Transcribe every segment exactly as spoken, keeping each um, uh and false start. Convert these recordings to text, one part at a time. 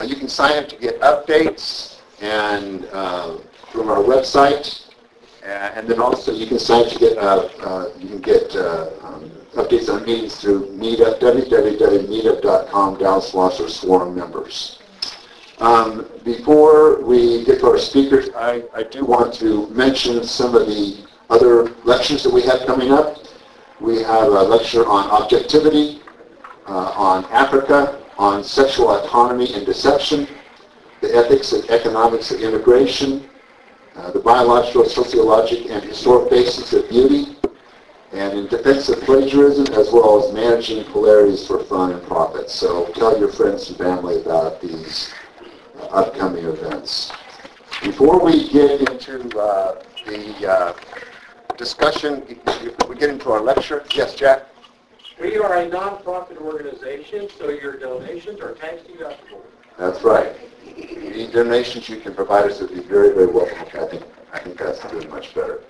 You can sign up to get updates and uh, from our website, uh, and then also you can sign up to get uh, uh, you can get uh, um, updates on meetings through Meetup, w w w dot meetup dot com, Dallas Philosophers Forum members. Um, before we get to our speakers, I, I do want to mention some of the other lectures that we have coming up. We have a lecture on objectivity, uh, on Africa, on sexual autonomy and deception, the ethics and economics of immigration, uh, the biological, sociologic, and historic basis of beauty, and in defense of plagiarism, as well as managing polarities for fun and profit. So tell your friends and family about these uh, upcoming events. Before we get into uh, the uh, discussion, we get into our lecture. Yes, Jack? We are a non-profit organization, so your donations are tax deductible. That's right. Any donations you can provide us would be very, very welcome. I think, I think that's doing much better.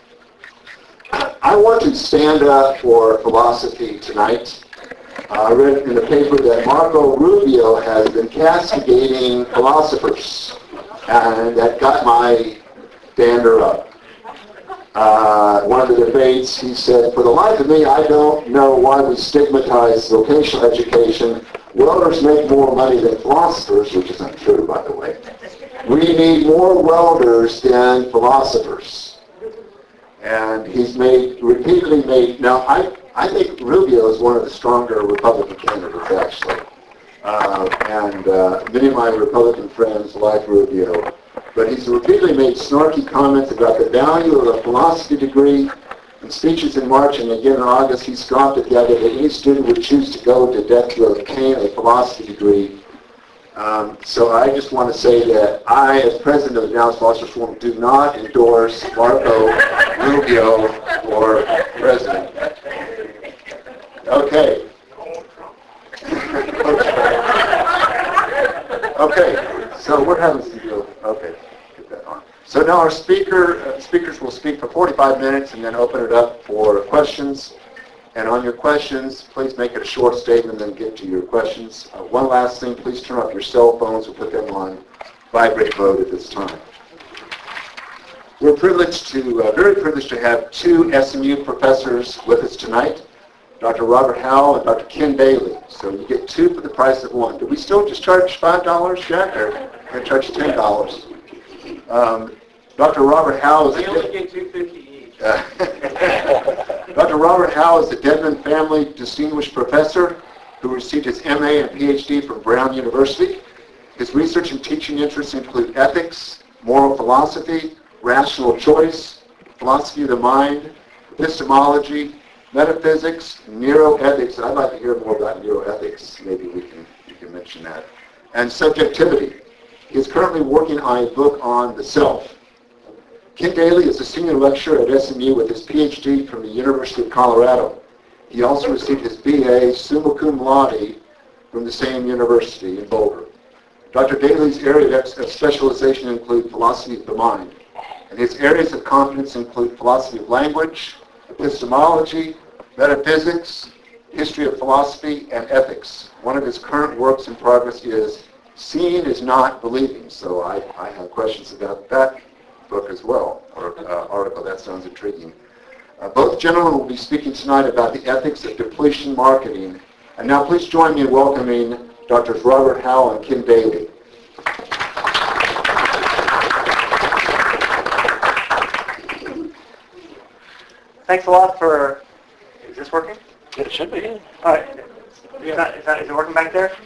I want to stand up for philosophy tonight. Uh, I read in the paper that Marco Rubio has been castigating philosophers, and that got my dander up. Uh, one of the debates, he said, for the life of me, I don't know why we stigmatize vocational education. Welders make more money than philosophers, which is untrue, by the way. We need more welders than philosophers. And he's made, repeatedly made, now I, I think Rubio is one of the stronger Republican candidates, actually. Uh, and uh, many of my Republican friends like Rubio. But he's repeatedly made snarky comments about the value of a philosophy degree. In speeches in March and again in August, he scoffed at the idea that any student would choose to go to death to obtain a philosophy degree. Um, so I just want to say that I, as president of the Dallas Philosophers Forum, do not endorse Marco Rubio for president. Okay. Okay, so we're having some deal. Okay, get that on. So now our speaker uh, speakers will speak for forty-five minutes and then open it up for questions. And on your questions, please make it a short statement and then get to your questions. Uh, one last thing, please turn off your cell phones or put them on vibrate mode at this time. We're privileged to, uh, very privileged to have two S M U professors with us tonight, Doctor Robert Howell and Doctor Ken Daly. So you get two for the price of one. Do we still just charge five dollars, Jack, or can I charge ten dollars? Um, Doctor Robert Howell is... We only get two fifty each. Uh, Doctor Robert Howell is the Dedman Family Distinguished Professor who received his M A and P H D from Brown University. His research and teaching interests include ethics, moral philosophy, rational choice, philosophy of the mind, epistemology, metaphysics, neuroethics. I'd like to hear more about neuroethics. Maybe we can, you can mention that. And subjectivity. He is currently working on a book on the self. Ken Daly is a senior lecturer at S M U with his P H D from the University of Colorado. He also received his B A summa cum laude from the same university in Boulder. Doctor Daly's areas of specialization include philosophy of the mind, and his areas of competence include philosophy of language, epistemology, metaphysics, history of philosophy, and ethics. One of his current works in progress is Seeing is Not Believing. So I, I have questions about that book as well, or uh, article. That sounds intriguing. Uh, both gentlemen will be speaking tonight about the ethics of depletion marketing. And now please join me in welcoming Doctors Robert Howell and Ken Daly. Thanks a lot for... Is this working? It should be. All right. Is, that, is, that, is it working back there?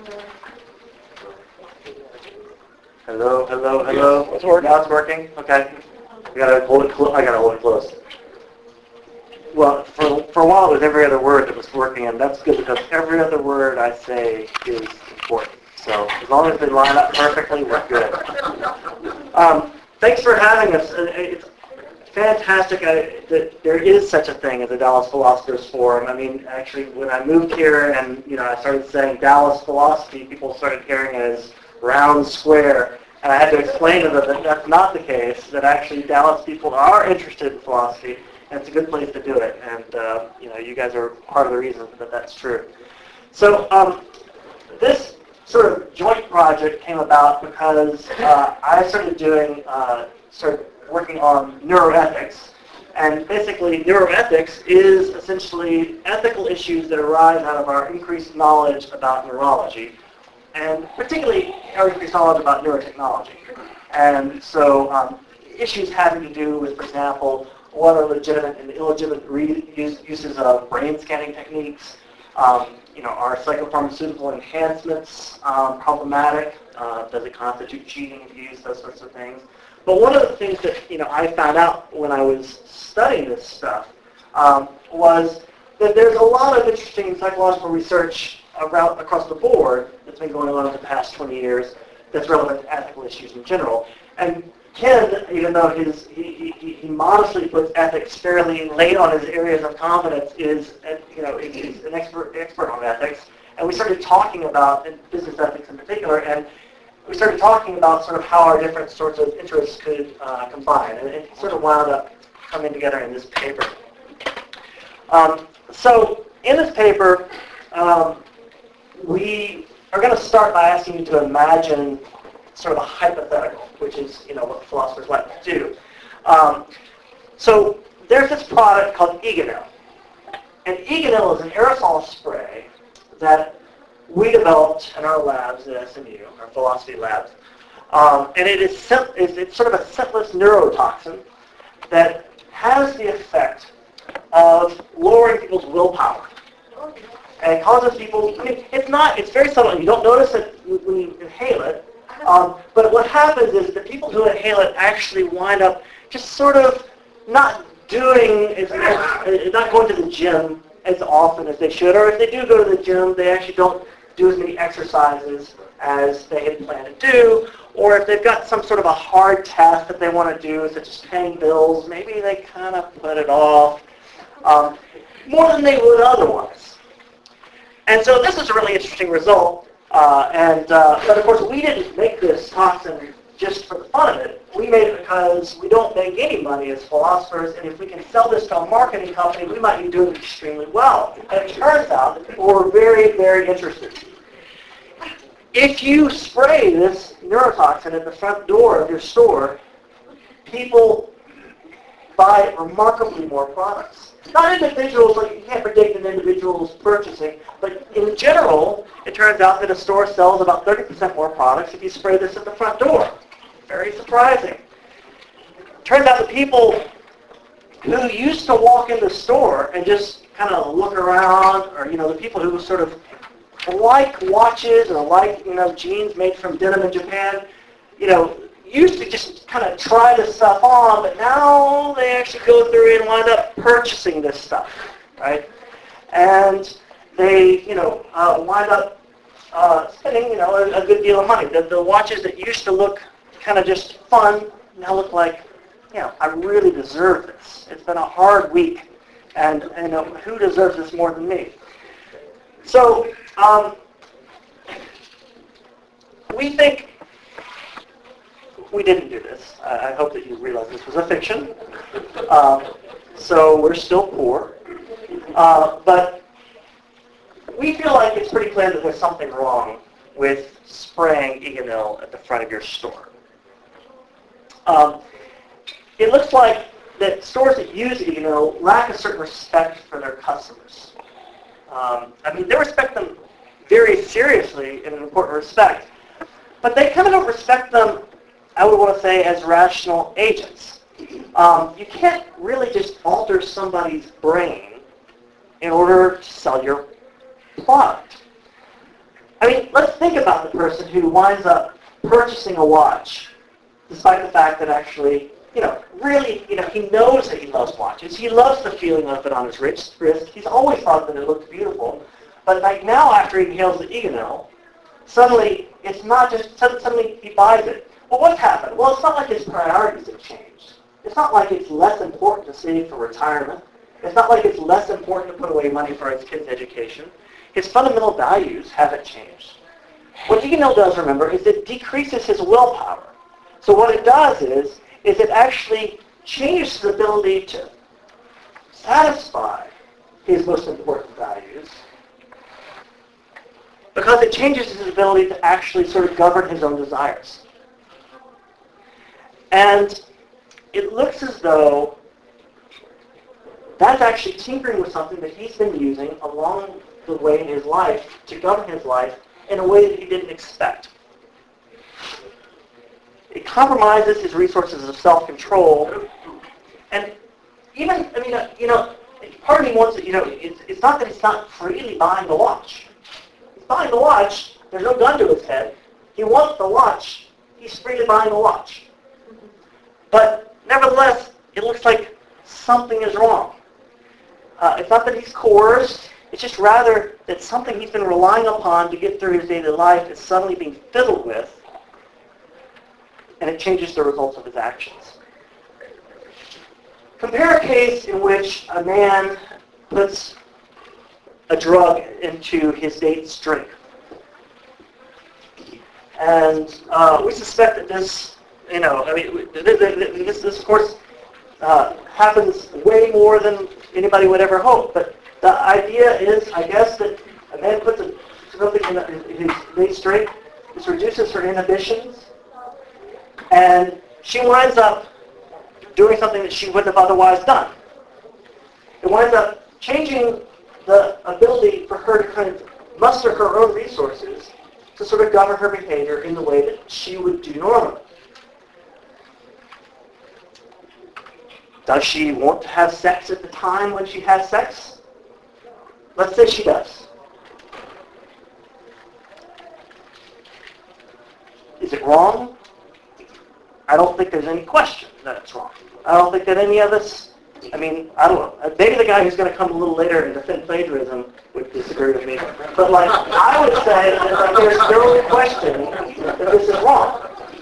Hello, hello, hello. It's working. Now it's working. Okay. We gotta hold it. Clo- I gotta hold it close. Well, for for a while it was every other word that was working, and that's good because every other word I say is important. So as long as they line up perfectly, we're good. Um, thanks for having us. It's fantastic uh, that there is such a thing as a Dallas Philosophers Forum. I mean, actually, when I moved here and you know I started saying Dallas philosophy, people started hearing it as round square, and I had to explain to them that that's not the case. That actually Dallas people are interested in philosophy, and it's a good place to do it. And uh, you know, you guys are part of the reason that that's true. So um, this sort of joint project came about because uh, I started doing, uh, started working on neuroethics. And basically, neuroethics is essentially ethical issues that arise out of our increased knowledge about neurology, and particularly our increased knowledge about neurotechnology. And so um, issues having to do with, for example, what are legitimate and illegitimate re- use, uses of brain scanning techniques. Um, you know, are psychopharmaceutical enhancements um, problematic? Uh, does it constitute cheating if you use those sorts of things? But one of the things that, you know, I found out when I was studying this stuff um, was that there's a lot of interesting psychological research around, across the board that's been going on in the past twenty years that's relevant to ethical issues in general. And Ken, even though his, he, he, he modestly puts ethics fairly late on his areas of competence, is, you know, he's an expert, expert on ethics. And we started talking about business ethics in particular, and we started talking about sort of how our different sorts of interests could uh, combine. And it sort of wound up coming together in this paper. Um, so in this paper, um, we are going to start by asking you to imagine sort of a hypothetical, which is, you know, what philosophers like to do. Um, so there's this product called Eganil. And Eganil is an aerosol spray that we developed in our labs at S M U, our philosophy labs. Um, and it is sim- it's sort of a scentless neurotoxin that has the effect of lowering people's willpower. And it causes people, I mean, it's not, it's very subtle. You don't notice it when you inhale it. Um, but what happens is the people who inhale it actually wind up just sort of not doing, as, as, not going to the gym as often as they should. Or if they do go to the gym, they actually don't do as many exercises as they had planned to do. Or if they've got some sort of a hard task that they want to do, such as paying bills, maybe they kind of put it off um, more than they would otherwise. And so this is a really interesting result. Uh, and uh, but of course, we didn't make this toxin just for the fun of it. We made it because we don't make any money as philosophers, and if we can sell this to a marketing company, we might be doing extremely well. And it turns out that people were very, very interested. If you spray this neurotoxin at the front door of your store, people buy remarkably more products. Not individuals, like you can't predict an individual's purchasing, but in general, it turns out that a store sells about thirty percent more products if you spray this at the front door. Very surprising. It turns out that people who used to walk in the store and just kind of look around, or, you know, the people who sort of like watches or like, you know, jeans made from denim in Japan, you know, used to just kind of try this stuff on, but now they actually go through and wind up purchasing this stuff, right? And they, you know, uh, wind up uh, spending, you know, a, a good deal of money. The, the watches that used to look kind of just fun now look like, you know, I really deserve this. It's been a hard week, and, you know, who deserves this more than me? So um, we think we didn't do this. I, I hope that you realize this was a fiction. Um, so we're still poor. Uh, but we feel like it's pretty clear that there's something wrong with spraying Eganil at the front of your store. Um, it looks like that stores that use Eganil lack a certain respect for their customers. Um, I mean, they respect them very seriously in an important respect, but they kind of don't respect them, I would want to say, as rational agents. Um, you can't really just alter somebody's brain in order to sell your product. I mean, let's think about the person who winds up purchasing a watch, despite the fact that actually, you know, really, you know, he knows that he loves watches. He loves the feeling of it on his wrist. He's always thought that it looked beautiful. But like now, after he inhales the Eganil, suddenly it's not just, suddenly he buys it. Well, what's happened? Well, it's not like his priorities have changed. It's not like it's less important to save for retirement. It's not like it's less important to put away money for his kid's education. His fundamental values haven't changed. What Eganil does, remember, is it decreases his willpower. So what it does is, is it actually changes his ability to satisfy his most important values, because it changes his ability to actually sort of govern his own desires. And it looks as though that's actually tinkering with something that he's been using along the way in his life to govern his life in a way that he didn't expect. It compromises his resources of self-control. And even, I mean, uh, you know, part of me wants to, you know, it's, it's not that he's not freely buying the watch. He's buying the watch. There's no gun to his head. He wants the watch. He's freely buying the watch. But nevertheless, it looks like something is wrong. Uh, it's not that he's coerced. It's just rather that something he's been relying upon to get through his daily life is suddenly being fiddled with, and it changes the results of his actions. Compare a case in which a man puts a drug into his date's drink. And uh, we suspect that this, you know, I mean, this, this of course, uh, happens way more than anybody would ever hope. But the idea is, I guess, that a man puts a, something in his date's drink. This reduces her inhibitions. And she winds up doing something that she wouldn't have otherwise done. It winds up changing the ability for her to kind of muster her own resources to sort of govern her behavior in the way that she would do normally. Does she want to have sex at the time when she has sex? Let's say she does. Is it wrong? I don't think there's any question that it's wrong. I don't think that any of us, I mean, I don't know. Maybe the guy who's going to come a little later and defend plagiarism would disagree with me. But like, I would say that like, there's no question that this is wrong.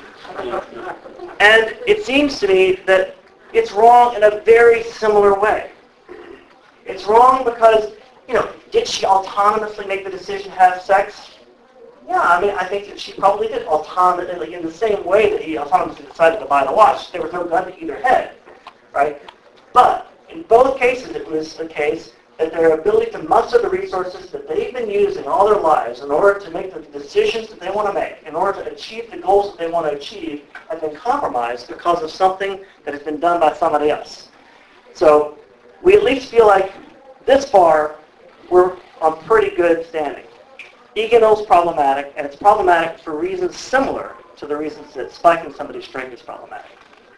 And it seems to me that it's wrong in a very similar way. It's wrong because, you know, did she autonomously make the decision to have sex? Yeah, I mean, I think that she probably did autonomously in the same way that he autonomously decided to buy the watch. There was no gun to either head, right? But in both cases, it was the case that their ability to muster the resources that they've been using all their lives in order to make the decisions that they want to make, in order to achieve the goals that they want to achieve, have been compromised because of something that has been done by somebody else. So we at least feel like this far, we're on pretty good standing. Ego is problematic, and it's problematic for reasons similar to the reasons that spiking somebody's drink is problematic.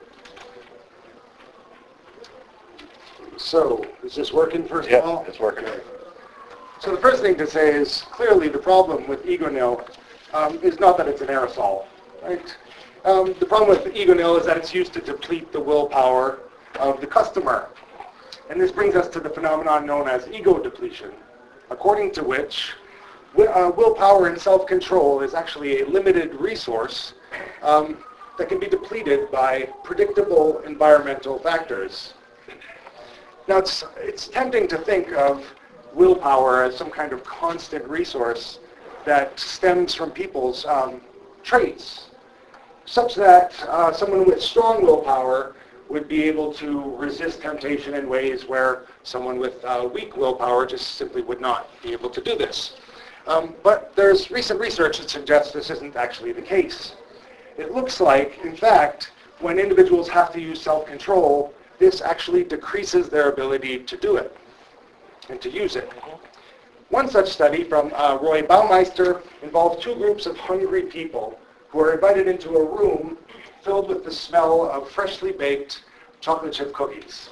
So, is this working first Yeah, of all? it's working. So the first thing to say is, clearly the problem with ego nil um, is not that it's an aerosol, right? Um, the problem with ego nil is that it's used to deplete the willpower of the customer. And this brings us to the phenomenon known as ego depletion, according to which uh, willpower and self-control is actually a limited resource um, that can be depleted by predictable environmental factors. Now, it's, it's tempting to think of willpower as some kind of constant resource that stems from people's um, traits, such that uh, someone with strong willpower would be able to resist temptation in ways where someone with uh, weak willpower just simply would not be able to do this. Um, but there's recent research that suggests this isn't actually the case. It looks like, in fact, when individuals have to use self-control, this actually decreases their ability to do it and to use it. One such study from uh, Roy Baumeister involved two groups of hungry people who were invited into a room filled with the smell of freshly baked chocolate chip cookies.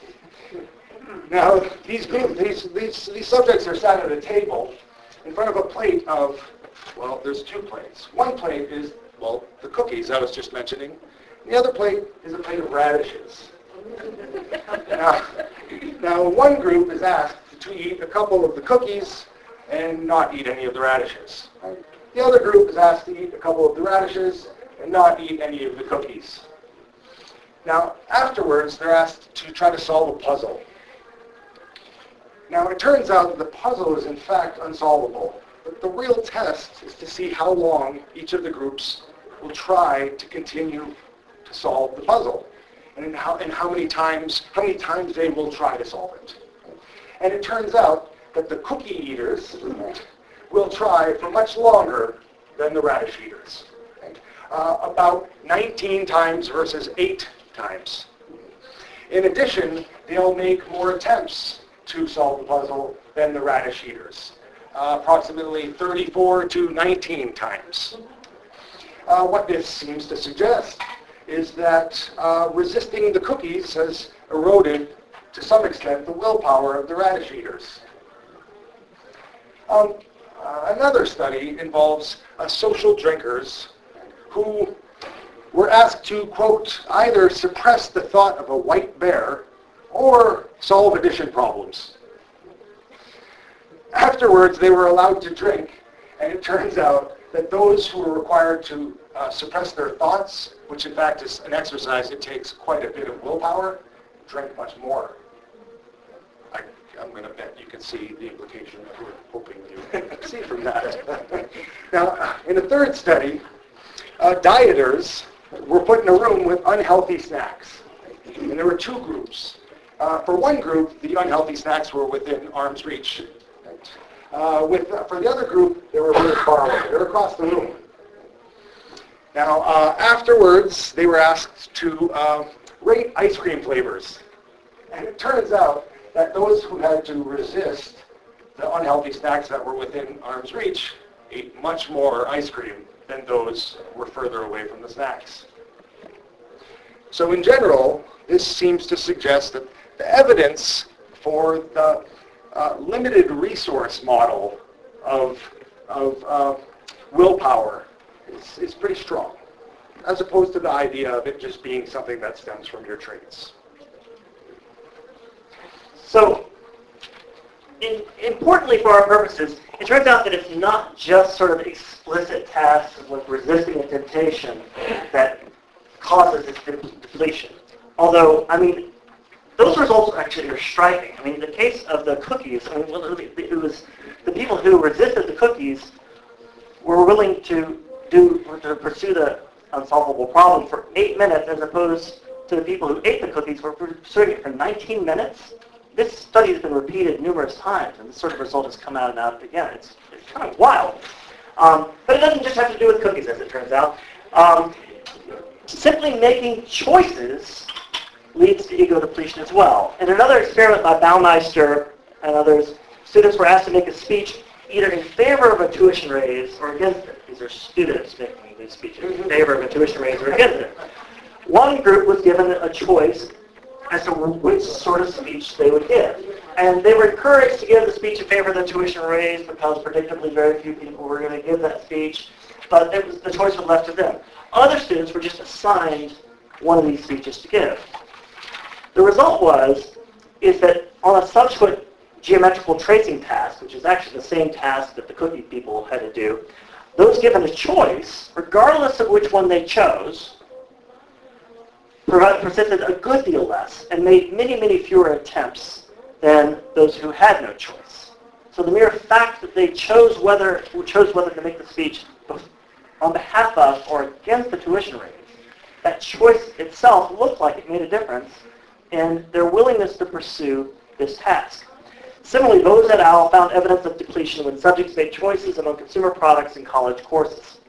Now, these, group, these, these, these subjects are sat at a table in front of a plate of, well, there's two plates. One plate is, well, the cookies I was just mentioning. And the other plate is a plate of radishes. Now, now, one group is asked to eat a couple of the cookies and not eat any of the radishes. Right? The other group is asked to eat a couple of the radishes and not eat any of the cookies. Now, afterwards, they're asked to try to solve a puzzle. Now, it turns out that the puzzle is in fact unsolvable. But the real test is to see how long each of the groups will try to continue to solve the puzzle. And how, and how many times, how many times they will try to solve it. And it turns out that the cookie eaters will try for much longer than the radish eaters. Right? Uh, about nineteen times versus eight times. In addition, they'll make more attempts to solve the puzzle than the radish eaters, uh, approximately thirty-four to nineteen times. Uh, what this seems to suggest is that uh, resisting the cookies has eroded, to some extent, the willpower of the radish eaters. Um, uh, another study involves uh, social drinkers who were asked to, quote, either suppress the thought of a white bear or solve addition problems. Afterwards, they were allowed to drink, and it turns out that those who were required to uh, suppress their thoughts, which in fact is an exercise that takes quite a bit of willpower, drank much more. I, I'm going to bet you can see the implication that we're hoping you see from that. Now, in a third study, uh, dieters were put in a room with unhealthy snacks. And there were two groups. Uh, for one group, the unhealthy snacks were within arm's reach. Uh, with, uh, for the other group, they were really far away. They were across the room. Now, uh, afterwards, they were asked to uh, rate ice cream flavors. And it turns out that those who had to resist the unhealthy snacks that were within arm's reach ate much more ice cream than those who were further away from the snacks. So in general, this seems to suggest that the evidence for the uh, limited resource model of, of uh, willpower is, is pretty strong, as opposed to the idea of it just being something that stems from your traits. So, in, importantly for our purposes, it turns out that it's not just sort of explicit tasks like resisting a temptation that causes this de- depletion. Although, I mean, those results actually are striking. I mean, in the case of the cookies, I mean, it was the people who resisted the cookies were willing to do to pursue the unsolvable problem for eight minutes, as opposed to the people who ate the cookies were pursuing it for nineteen minutes. This study has been repeated numerous times, and this sort of result has come out and out again. It's, it's kind of wild. Um, but it doesn't just have to do with cookies, as it turns out. Um, simply making choices leads to ego depletion as well. In another experiment by Baumeister and others, students were asked to make a speech either in favor of a tuition raise or against it. These are students making these speeches in favor of a tuition raise or against it. One group was given a choice as to which sort of speech they would give. And they were encouraged to give the speech in favor of the tuition raise because predictably very few people were going to give that speech, but it was, the choice was left to them. Other students were just assigned one of these speeches to give. The result was, is that on a subsequent geometrical tracing task, which is actually the same task that the cookie people had to do, those given a choice, regardless of which one they chose, persisted a good deal less and made many, many fewer attempts than those who had no choice. So the mere fact that they chose whether chose whether to make the speech on behalf of or against the tuition raise, that choice itself looked like it made a difference in their willingness to pursue this task. Similarly, Bose et al. Found evidence of depletion when subjects made choices among consumer products in college courses.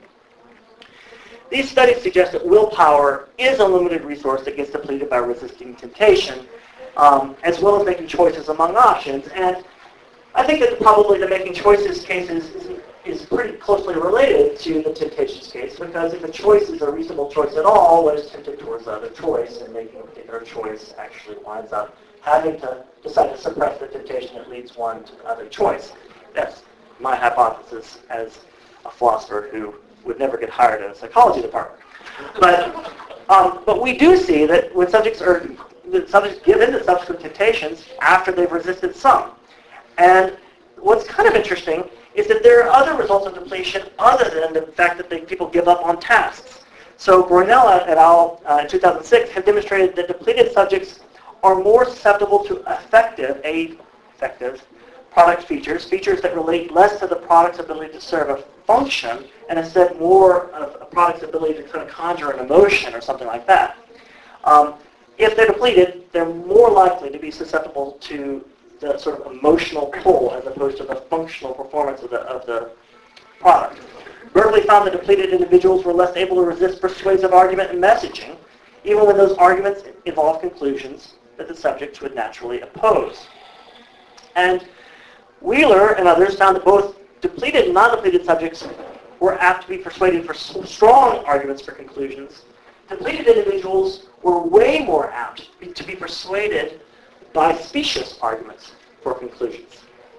These studies suggest that willpower is a limited resource that gets depleted by resisting temptation, um, as well as making choices among options. And I think that probably the making choices case is, is, is pretty closely related to the temptations case, because if a choice is a reasonable choice at all, one is tempted towards the other choice, and making a particular choice actually winds up having to decide to suppress the temptation that leads one to the other choice. That's my hypothesis as a philosopher who would never get hired in a psychology department. But um, but we do see that when subjects are the subjects give in to subsequent temptations after they've resisted some. And what's kind of interesting is that there are other results of depletion other than the fact that they, people give up on tasks. So Brunella et al. Uh, in two thousand six have demonstrated that depleted subjects are more susceptible to effective, a effective product features, features that relate less to the product's ability to serve a function and instead more of a product's ability to kind of conjure an emotion or something like that. Um, if they're depleted, they're more likely to be susceptible to the sort of emotional pull as opposed to the functional performance of the, of the product. Berkeley found that depleted individuals were less able to resist persuasive argument and messaging, even when those arguments involved conclusions that the subjects would naturally oppose. And Wheeler and others found that both depleted and non-depleted subjects were apt to be persuaded for strong arguments for conclusions. Depleted individuals were way more apt to be persuaded by specious arguments for conclusions.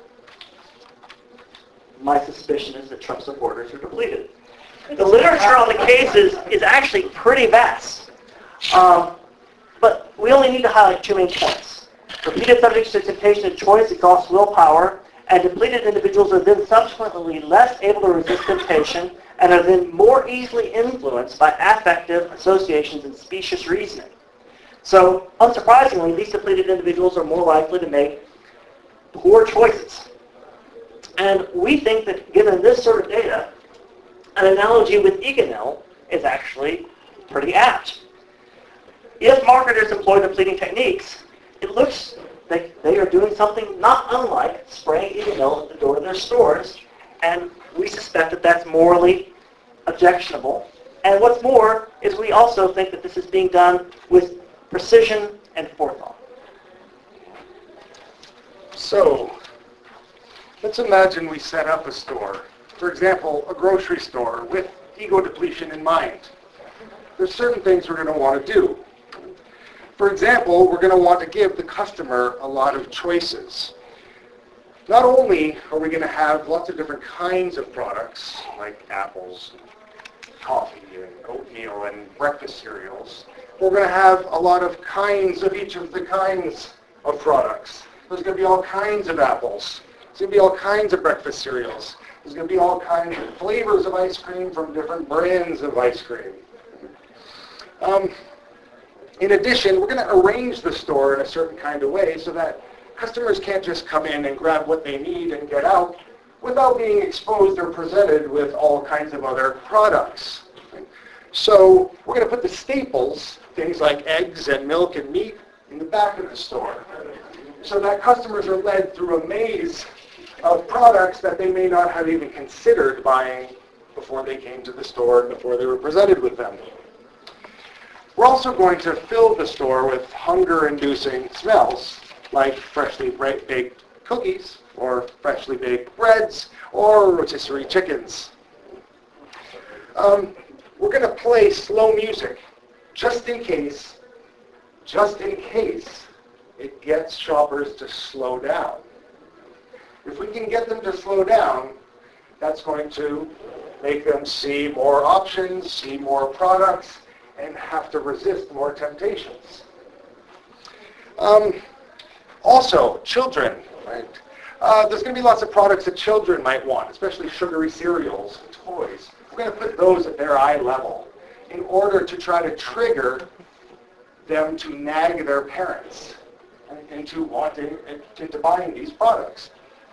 My suspicion is that Trump supporters are depleted. The literature on the case is, is actually pretty vast. Um, but we only need to highlight two main points. Depleted subjects to temptation and choice exhaust willpower, and depleted individuals are then subsequently less able to resist temptation and are then more easily influenced by affective associations and specious reasoning. So, unsurprisingly, these depleted individuals are more likely to make poor choices. And we think that given this sort of data, an analogy with Egonel is actually pretty apt. If marketers employ depleting techniques, it looks like they are doing something not unlike spraying Egonel at the door of their stores, and we suspect that that's morally objectionable. And what's more is we also think that this is being done with precision and forethought. So, let's imagine we set up a store, for example, a grocery store, with ego depletion in mind. There's certain things we're going to want to do. For example, we're going to want to give the customer a lot of choices. Not only are we going to have lots of different kinds of products, like apples, coffee, and oatmeal, and breakfast cereals, we're going to have a lot of kinds of each of the kinds of products. There's going to be all kinds of apples. There's going to be all kinds of breakfast cereals. There's going to be all kinds of flavors of ice cream from different brands of ice cream. Um, in addition, we're going to arrange the store in a certain kind of way so that customers can't just come in and grab what they need and get out without being exposed or presented with all kinds of other products. So we're going to put the staples, things like eggs and milk and meat, in the back of the store so that customers are led through a maze of products that they may not have even considered buying before they came to the store and before they were presented with them. We're also going to fill the store with hunger-inducing smells, like freshly baked cookies, or freshly baked breads, or rotisserie chickens. Um, we're going to play slow music, just in case, just in case it gets shoppers to slow down. If we can get them to slow down, that's going to make them see more options, see more products, and have to resist more temptations. Um, also, children, right? Uh, there's going to be lots of products that children might want, especially sugary cereals and toys. We're going to put those at their eye level in order to try to trigger them to nag their parents into wanting, into buying these products.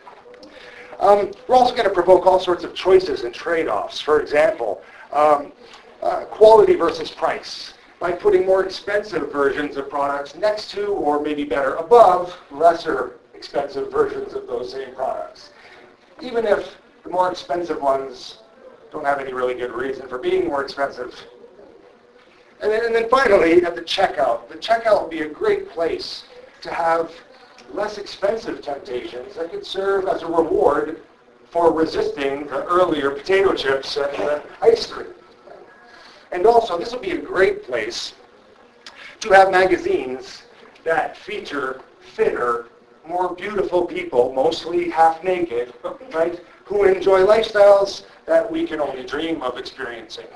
Um, we're also going to provoke all sorts of choices and trade-offs. For example, um, uh, quality versus price, by putting more expensive versions of products next to, or maybe better, above, lesser expensive versions of those same products. Even if the more expensive ones don't have any really good reason for being more expensive. And then, and then finally, at the checkout. The checkout will be a great place to have less expensive temptations that could serve as a reward for resisting the earlier potato chips and the ice cream. And also, this will be a great place to have magazines that feature fitter, more beautiful people, mostly half naked, right, who enjoy lifestyles that we can only dream of experiencing.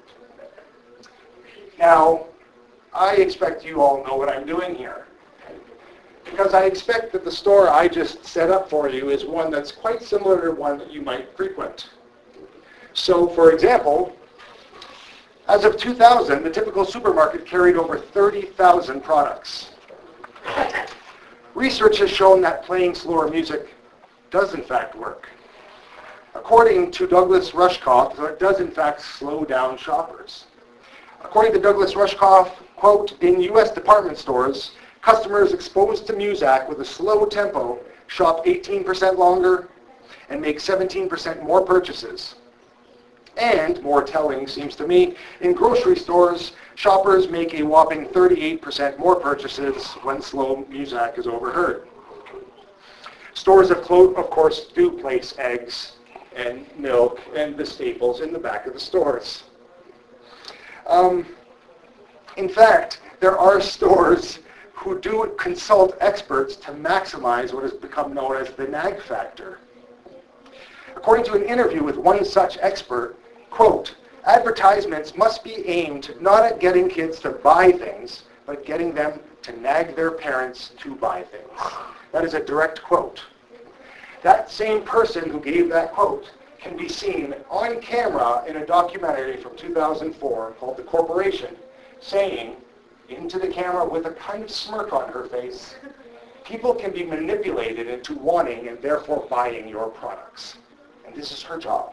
Now, I expect you all know what I'm doing here, because I expect that the store I just set up for you is one that's quite similar to one that you might frequent. So, for example, as of two thousand, the typical supermarket carried over thirty thousand products. Research has shown that playing slower music does in fact work. According to Douglas Rushkoff, it does in fact slow down shoppers. According to Douglas Rushkoff, quote, in U S department stores, Customers exposed to Muzak with a slow tempo shop eighteen percent longer and make seventeen percent more purchases. And, more telling seems to me, in grocery stores, shoppers make a whopping thirty-eight percent more purchases when slow Muzak is overheard. Stores of, clo- of course, do place eggs and milk and the staples in the back of the stores. Um, in fact, there are stores who do consult experts to maximize what has become known as the nag factor. According to an interview with one such expert, quote, advertisements must be aimed not at getting kids to buy things, but getting them to nag their parents to buy things. That is a direct quote. That same person who gave that quote can be seen on camera in a documentary from two thousand four called The Corporation, saying into the camera with a kind of smirk on her face, people can be manipulated into wanting and therefore buying your products. And this is her job.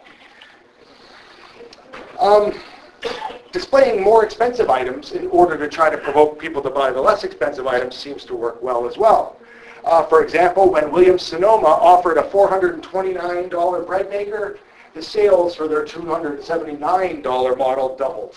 Um, displaying more expensive items in order to try to provoke people to buy the less expensive items seems to work well as well. Uh, for example, when Williams-Sonoma offered a four hundred twenty-nine dollars bread maker, the sales for their two hundred seventy-nine dollars model doubled.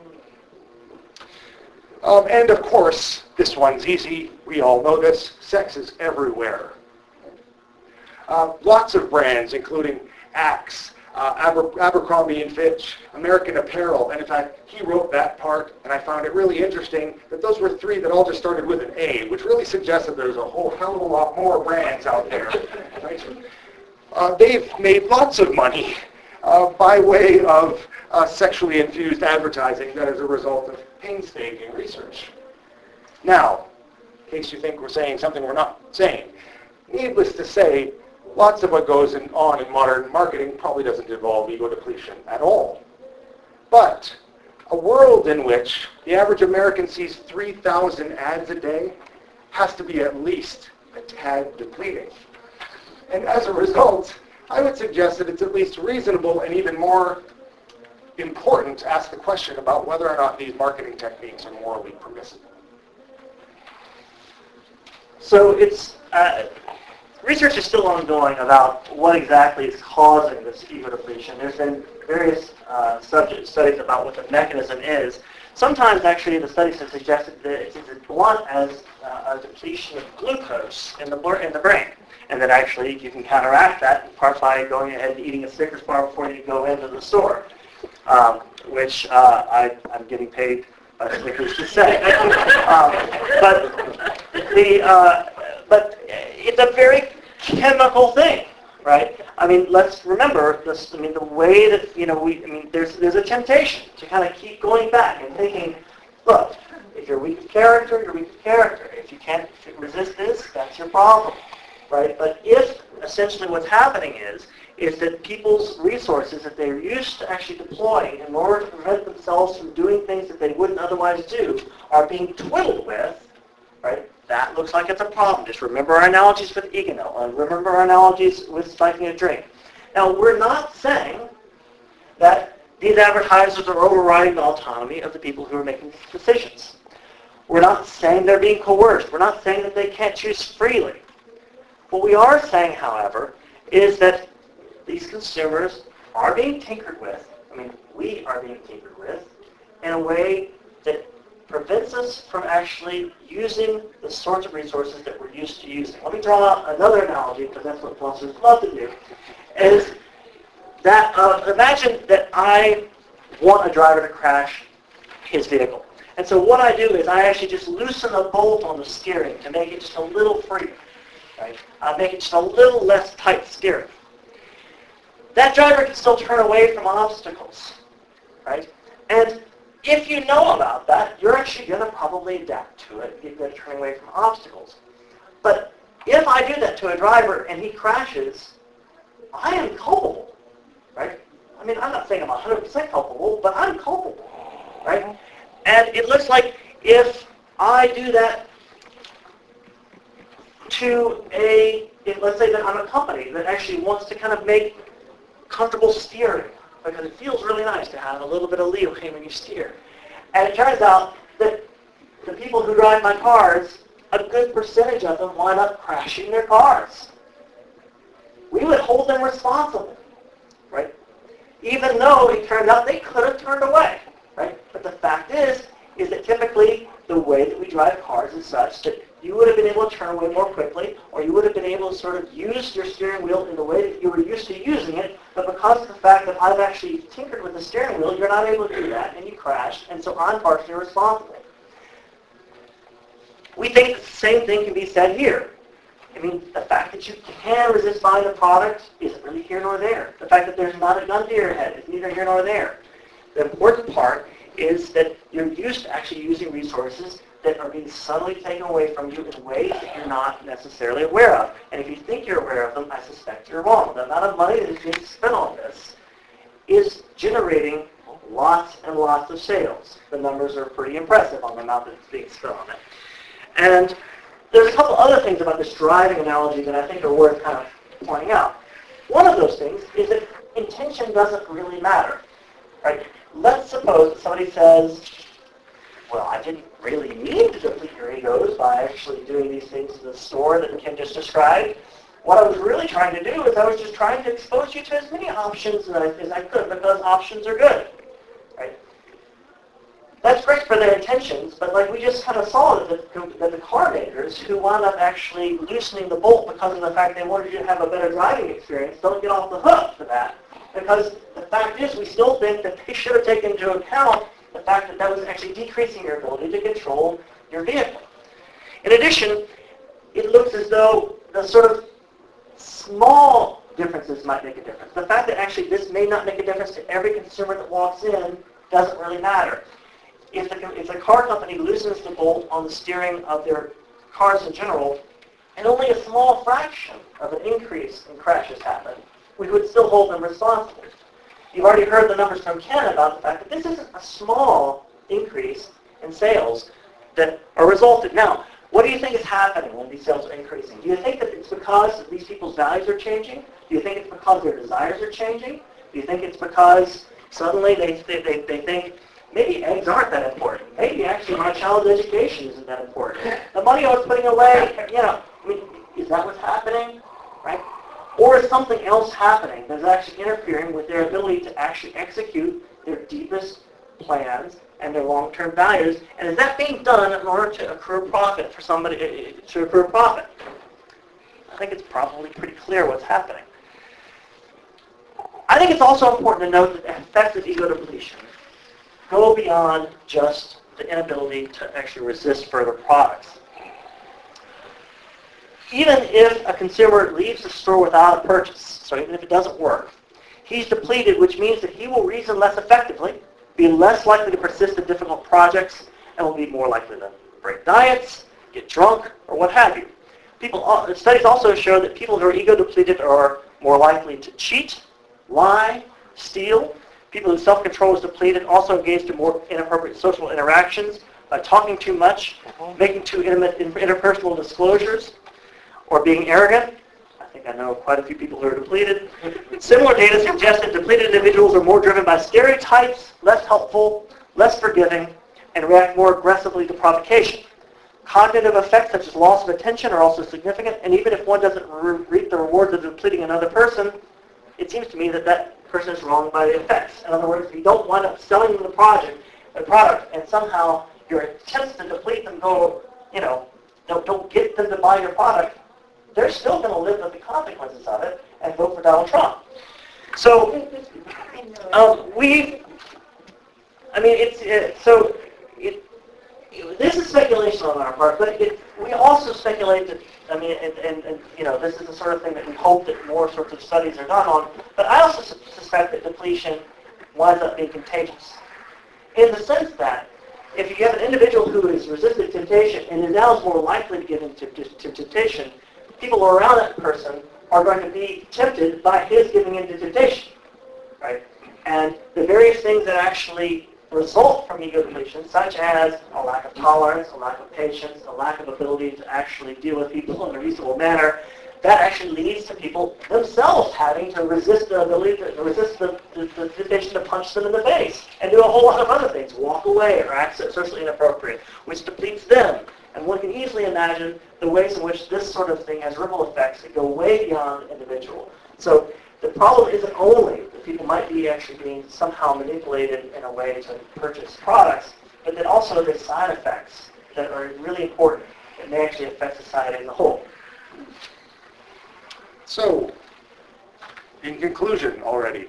Um, and of course, this one's easy. We all know this. Sex is everywhere. Uh, lots of brands, including Axe, uh, Aber- Abercrombie and Fitch, American Apparel, and in fact, he wrote that part, and I found it really interesting that those were three that all just started with an A, which really suggests that there's a whole hell of a lot more brands out there. Right? Uh, they've made lots of money uh, by way of uh, sexually infused advertising that is a result of painstaking research. Now, in case you think we're saying something we're not saying, needless to say, lots of what goes in, on in modern marketing probably doesn't involve ego depletion at all. But a world in which the average American sees three thousand ads a day has to be at least a tad depleting. And as a result, I would suggest that it's at least reasonable and even more important to ask the question about whether or not these marketing techniques are morally permissible. So it's, uh, research is still ongoing about what exactly is causing this ego depletion. There's been various uh, subject studies about what the mechanism is. Sometimes actually the studies have suggested that it's as blunt as uh, a depletion of glucose in the, in the brain. And that actually you can counteract that in part by going ahead and eating a Snickers bar before you go into the store. Um, which uh, I, I'm getting paid by Snickers to say. um, but the uh, but it's a very chemical thing, right? I mean, let's remember this. I mean, the way that you know we. I mean, there's there's a temptation to kind of keep going back and thinking, look, if you're weak of character, you're weak of character. If you can't resist this, that's your problem, right? But if essentially what's happening is is that people's resources that they're used to actually deploying in order to prevent themselves from doing things that they wouldn't otherwise do are being twiddled with, right? That looks like it's a problem. Just remember our analogies with Eganil, and remember our analogies with spiking a drink. Now, we're not saying that these advertisers are overriding the autonomy of the people who are making these decisions. We're not saying they're being coerced. We're not saying that they can't choose freely. What we are saying, however, is that these consumers are being tinkered with, I mean, we are being tinkered with, in a way that prevents us from actually using the sorts of resources that we're used to using. Let me draw out another analogy, because that's what philosophers love to do, is that, uh, imagine that I want a driver to crash his vehicle. And so what I do is I actually just loosen a bolt on the steering to make it just a little freer, right? I make it just a little less tight steering. That driver can still turn away from obstacles, right? And if you know about that, you're actually going to probably adapt to it, get good at turning away from obstacles. But if I do that to a driver and he crashes, I am culpable, right? I mean, I'm not saying I'm one hundred percent culpable, but I'm culpable, right? And it looks like if I do that to a, if, let's say that I'm a company that actually wants to kind of make comfortable steering, because it feels really nice to have a little bit of leeway when you steer. And it turns out that the people who drive my cars a good percentage of them wind up crashing their cars. We would hold them responsible, right? Even though it turned out they could have turned away, right? But the fact is, is that typically the way that we drive cars is such that you would have been able to turn away more quickly, or you would have been able to sort of use your steering wheel in the way that you were used to using it, but because of the fact that I've actually tinkered with the steering wheel, you're not able to do that, and you crashed, and so I'm partially responsible. We think the same thing can be said here. I mean, the fact that you can resist buying a product isn't really here nor there. The fact that there's not a gun to your head is neither here nor there. The important part is that you're used to actually using resources that are being subtly taken away from you in ways that you're not necessarily aware of. And if you think you're aware of them, I suspect you're wrong. The amount of money that is being spent on this is generating lots and lots of sales. The numbers are pretty impressive on the amount that's being spent on it. And there's a couple other things about this driving analogy that I think are worth kind of pointing out. One of those things is that intention doesn't really matter, right? Let's suppose that somebody says, well, I didn't really mean to deplete your egos by actually doing these things in the store that Kim just described. What I was really trying to do is I was just trying to expose you to as many options as I, as I could because options are good, right? That's great for their intentions, but like we just kind of saw that the, that the car makers who wound up actually loosening the bolt because of the fact they wanted you to have a better driving experience don't get off the hook for that. Because the fact is we still think that they should have taken into account the fact that that was actually decreasing your ability to control your vehicle. In addition, it looks as though the sort of small differences might make a difference. The fact that actually this may not make a difference to every consumer that walks in doesn't really matter. If the, if the car company loosens the bolt on the steering of their cars in general, and only a small fraction of an increase in crashes happen, we would still hold them responsible. You've already heard the numbers from Ken about the fact that this isn't a small increase in sales that are resulted. Now, what do you think is happening when these sales are increasing? Do you think that it's because these people's values are changing? Do you think it's because their desires are changing? Do you think it's because suddenly they, they, they, they think, maybe eggs aren't that important. Maybe actually my child's education isn't that important. The money I was putting away, you know, I mean, is that what's happening? Right? Or is something else happening that's actually interfering with their ability to actually execute their deepest plans and their long-term values? And is that being done in order to accrue profit for somebody, to accrue profit? I think it's probably pretty clear what's happening. I think it's also important to note that effective ego depletion go beyond just the inability to actually resist further products. Even if a consumer leaves the store without a purchase, so even if it doesn't work, he's depleted, which means that he will reason less effectively, be less likely to persist in difficult projects, and will be more likely to break diets, get drunk, or what have you. People, studies also show that people who are ego depleted are more likely to cheat, lie, steal. People whose self-control is depleted also engage in more inappropriate social interactions by talking too much, making too intimate interpersonal disclosures, or being arrogant. I think I know quite a few people who are depleted. Similar data suggests that depleted individuals are more driven by stereotypes, less helpful, less forgiving, and react more aggressively to provocation. Cognitive effects such as loss of attention are also significant, and even if one doesn't re- reap the rewards of depleting another person, it seems to me that that person is wrong by the effects. In other words, if you don't wind up selling them the project, the product, and somehow your attempts to deplete them go, you know, don't, don't get them to buy your product, they're still going to live with the consequences of it and vote for Donald Trump. So um, we, I mean, it's it, so it, it, this is speculation on our part, but it, we also speculate that, I mean, and, and, and you know, this is the sort of thing that we hope that more sorts of studies are done on. But I also su- suspect that depletion winds up being contagious, in the sense that if you have an individual who is resistant to temptation and is now more likely to give in to, to, to temptation, people around that person are going to be tempted by his giving in to temptation, right? And the various things that actually result from ego depletion, such as a lack of tolerance, a lack of patience, a lack of ability to actually deal with people in a reasonable manner, that actually leads to people themselves having to resist the ability to resist the, the, the temptation to punch them in the face and do a whole lot of other things, walk away or act socially inappropriate, which depletes them And one can easily imagine the ways in which this sort of thing has ripple effects that go way beyond individual. So the problem isn't only that people might be actually being somehow manipulated in a way to purchase products, but that also there's side effects that are really important and may actually affect society as a whole. So, in conclusion already,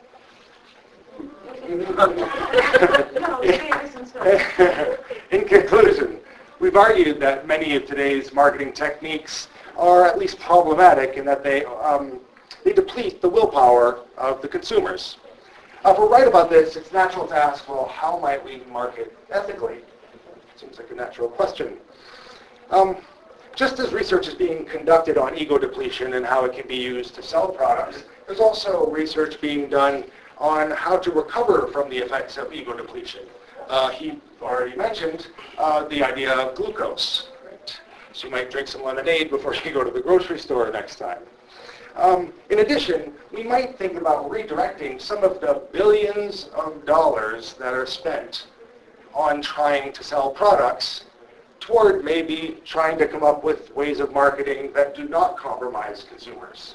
in conclusion, we've argued that many of today's marketing techniques are at least problematic in that they um, they deplete the willpower of the consumers. Uh, if we're right about this, it's natural to ask, well, how might we market ethically? Seems like a natural question. Um, just as research is being conducted on ego depletion and how it can be used to sell products, there's also research being done on how to recover from the effects of ego depletion. Uh, he already mentioned uh, the idea of glucose. Right? So you might drink some lemonade before you go to the grocery store next time. Um, in addition, we might think about redirecting some of the billions of dollars that are spent on trying to sell products toward maybe trying to come up with ways of marketing that do not compromise consumers.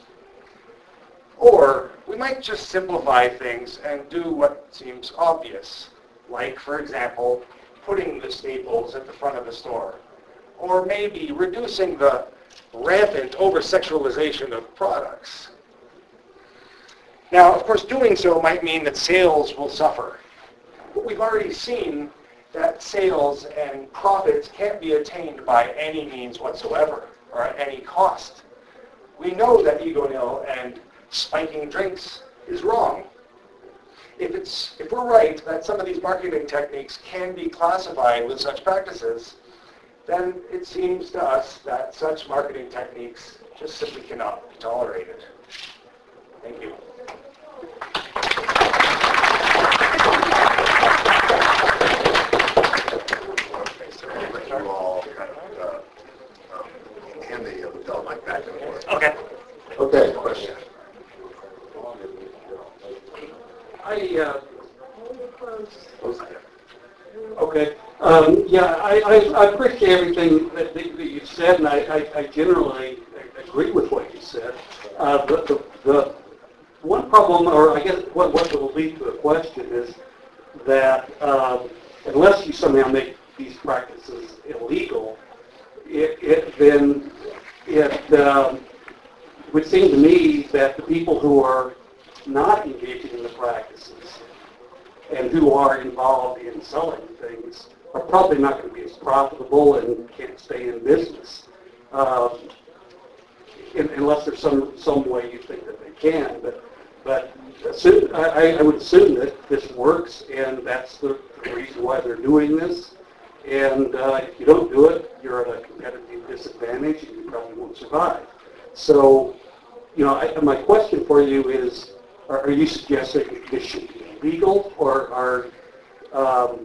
Or we might just simplify things and do what seems obvious, like, for example, putting the staples at the front of the store, or maybe reducing the rampant over-sexualization of products. Now, of course, doing so might mean that sales will suffer. But we've already seen that sales and profits can't be attained by any means whatsoever or at any cost. We know that ego nil and spiking drinks is wrong. If, it's, if we're right that some of these marketing techniques can be classified with such practices, then it seems to us that such marketing techniques just simply cannot be tolerated. Thank you. You all kind of uh, um, hand the uh, lapel mic back and forth. Okay. Okay, question. I, uh, Oh, okay. Um, yeah, I, I, I appreciate everything that, that you said, and I, I, I generally agree with what you said. Uh, but the, the one problem, or I guess what, what will lead to a question is that um, unless you somehow make these practices illegal, it, it then it um, would seem to me that the people who are not engaging in the practices and who are involved in selling things are probably not going to be as profitable and can't stay in business um, in, unless there's some some way you think that they can. But but assume, I, I would assume that this works, and that's the, the reason why they're doing this. And uh, if you don't do it, you're at a competitive disadvantage, and you probably won't survive. So, you know, I, my question for you is: Are, are you suggesting this should be illegal, or are um,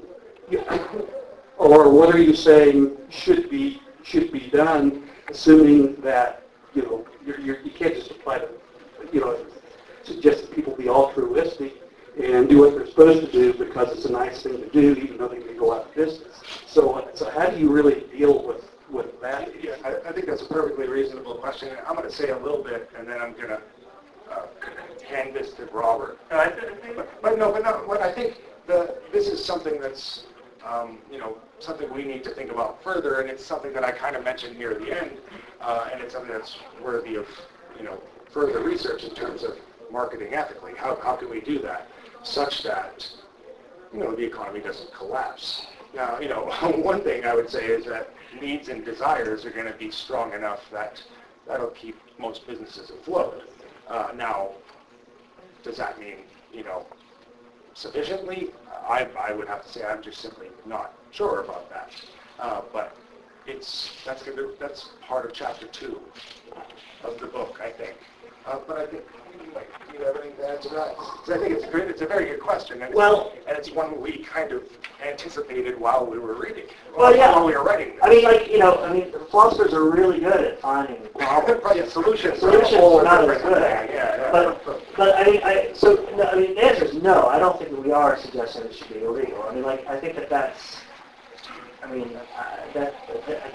or what are you saying should be should be done, assuming that you know you're, you're, you can't just apply to you know suggest that people be altruistic and do what they're supposed to do because it's a nice thing to do, even though they may go out of business. So, so how do you really deal with with that? Yeah, I, I think that's a perfectly reasonable question. I'm going to say a little bit, and then I'm going to uh, hand this to Robert. Uh, but, but no, but no. But I think the this is something that's um, you know something we need to think about further, and it's something that I kind of mentioned near the end, uh, and it's something that's worthy of you know further research in terms of marketing ethically. How how can we do that such that you know the economy doesn't collapse? Now, you know, one thing I would say is that needs and desires are going to be strong enough that that'll keep most businesses afloat. Uh, now, does that mean, you know, sufficiently? I, I would have to say I'm just simply not sure about that. Uh, but it's that's gonna, that's part of chapter two of the book, I think. Uh, but I think like, you have anything to add to that? Because I think it's a great, it's a very good question, and it's, Well- and it's one we kind of anticipated while we were reading. Well, yeah. While we were writing. I mean, like, you know, I mean, the philosophers are really good at finding problems. Right, solutions. Solutions are a whole are not as different good. thing. Yeah, yeah. But, but I mean, I, so, no, I mean, the answer is no. I don't think that we are suggesting it should be illegal. I mean, like, I think that that's, I mean, uh, that, that,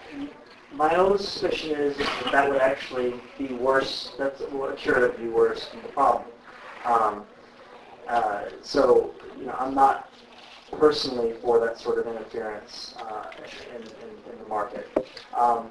my own suspicion is that that would actually be worse. That's what sure that would be worse than the problem. Um, uh, so, you know, I'm not personally for that sort of interference uh, in, in, in the market. Um,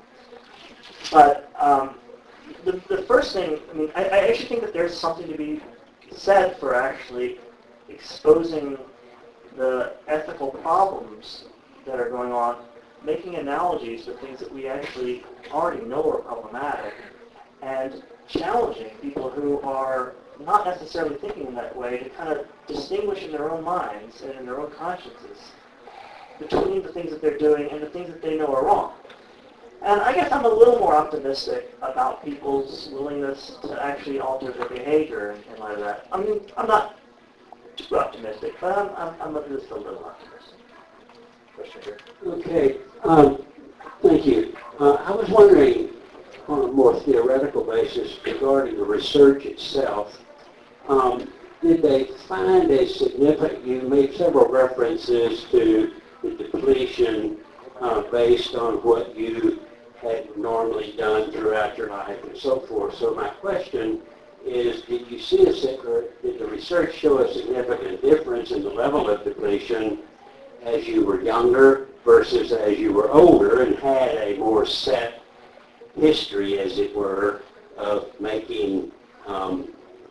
but um, the, the first thing, I mean, I, I actually think that there's something to be said for actually exposing the ethical problems that are going on, making analogies to things that we actually already know are problematic, and challenging people who are not necessarily thinking in that way to kind of distinguish in their own minds and in their own consciences between the things that they're doing and the things that they know are wrong. And I guess I'm a little more optimistic about people's willingness to actually alter their behavior in, in light of that. I mean, I'm not too optimistic, but I'm, I'm, I'm at least a little optimistic. Question here. Okay, um, thank you. Uh, I was wondering, on a more theoretical basis regarding the research itself, um, did they find a significant, you made several references to the depletion uh, based on what you had normally done throughout your life and so forth. So my question is, did you see a, or did the research show a significant difference in the level of depletion as you were younger versus as you were older and had a more set history, as it were, of making um,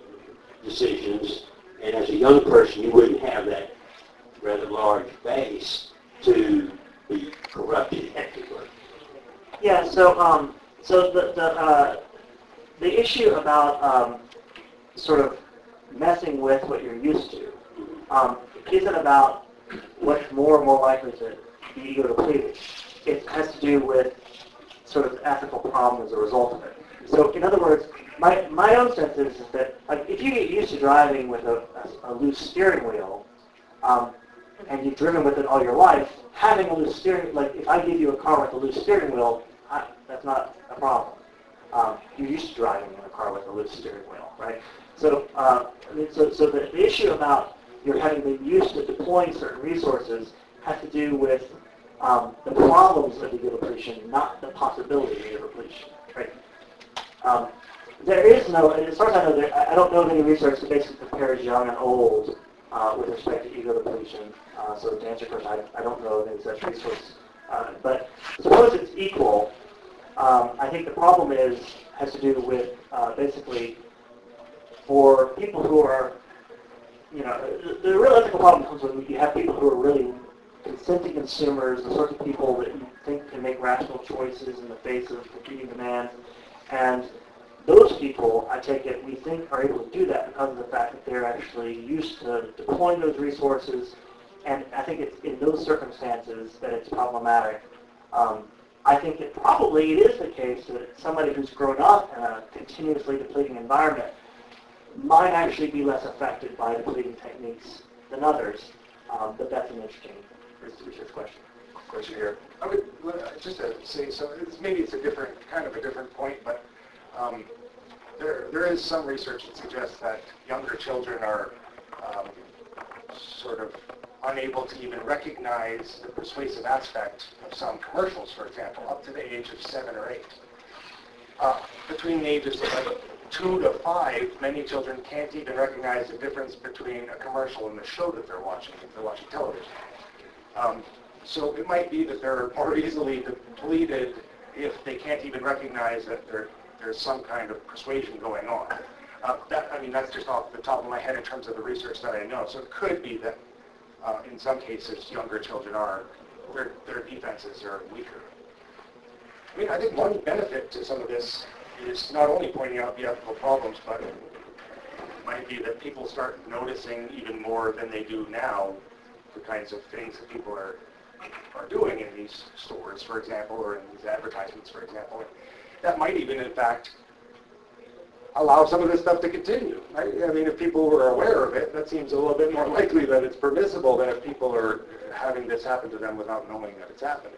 decisions? And as a young person, you wouldn't have that rather large base to be corrupted, as it were. Yeah. So, um, so the the uh, the issue about um, sort of messing with what you're used to um, isn't about what's more and more likely to be ego depleted. It has to do with sort of ethical problem as a result of it. So in other words, my, my own sense is, is that like, if you get used to driving with a, a, a loose steering wheel, um, and you've driven with it all your life, having a loose steering, like if I give you a car with a loose steering wheel, I, that's not a problem. Um, you're used to driving in a car with a loose steering wheel, right? So, uh, I mean, so, so the, the issue about you're having been used to deploying certain resources has to do with um, the problems of ego depletion, not the possibility of ego depletion, right? Um, there is no, as far as I know, there, I don't know of any research that basically compares young and old uh, with respect to ego depletion. Uh, so to answer your question, I, I don't know of any such resource. Uh, but suppose it's equal, um, I think the problem is has to do with uh, basically for people who are, you know, the, the real ethical problem comes when you have people who are really consenting consumers, the sorts of people that you think can make rational choices in the face of competing demands. And those people, I take it, we think are able to do that because of the fact that they're actually used to deploying those resources. And I think it's in those circumstances that it's problematic. Um, I think it probably it is the case that somebody who's grown up in a continuously depleting environment might actually be less affected by depleting techniques than others. Um, but that's an interesting research question. Question here. I would just to say, so it's, maybe it's a different, kind of a different point, but um, there there is some research that suggests that younger children are um, sort of unable to even recognize the persuasive aspect of some commercials, for example, up to the age of seven or eight. Uh, between the ages of like two to five, many children can't even recognize the difference between a commercial and the show that they're watching, if they're watching television. Um, so it might be that they're more easily depleted if they can't even recognize that there, there's some kind of persuasion going on. Uh, that, I mean, that's just off the top of my head in terms of the research that I know. So it could be that uh, in some cases younger children are, their, their defenses are weaker. I mean, I think one benefit to some of this is not only pointing out the ethical problems, but it might be that people start noticing even more than they do now the kinds of things that people are are doing in these stores, for example, or in these advertisements, for example. That might even, in fact, allow some of this stuff to continue. I, I mean, if people were aware of it, that seems a little bit more likely that it's permissible than if people are having this happen to them without knowing that it's happening.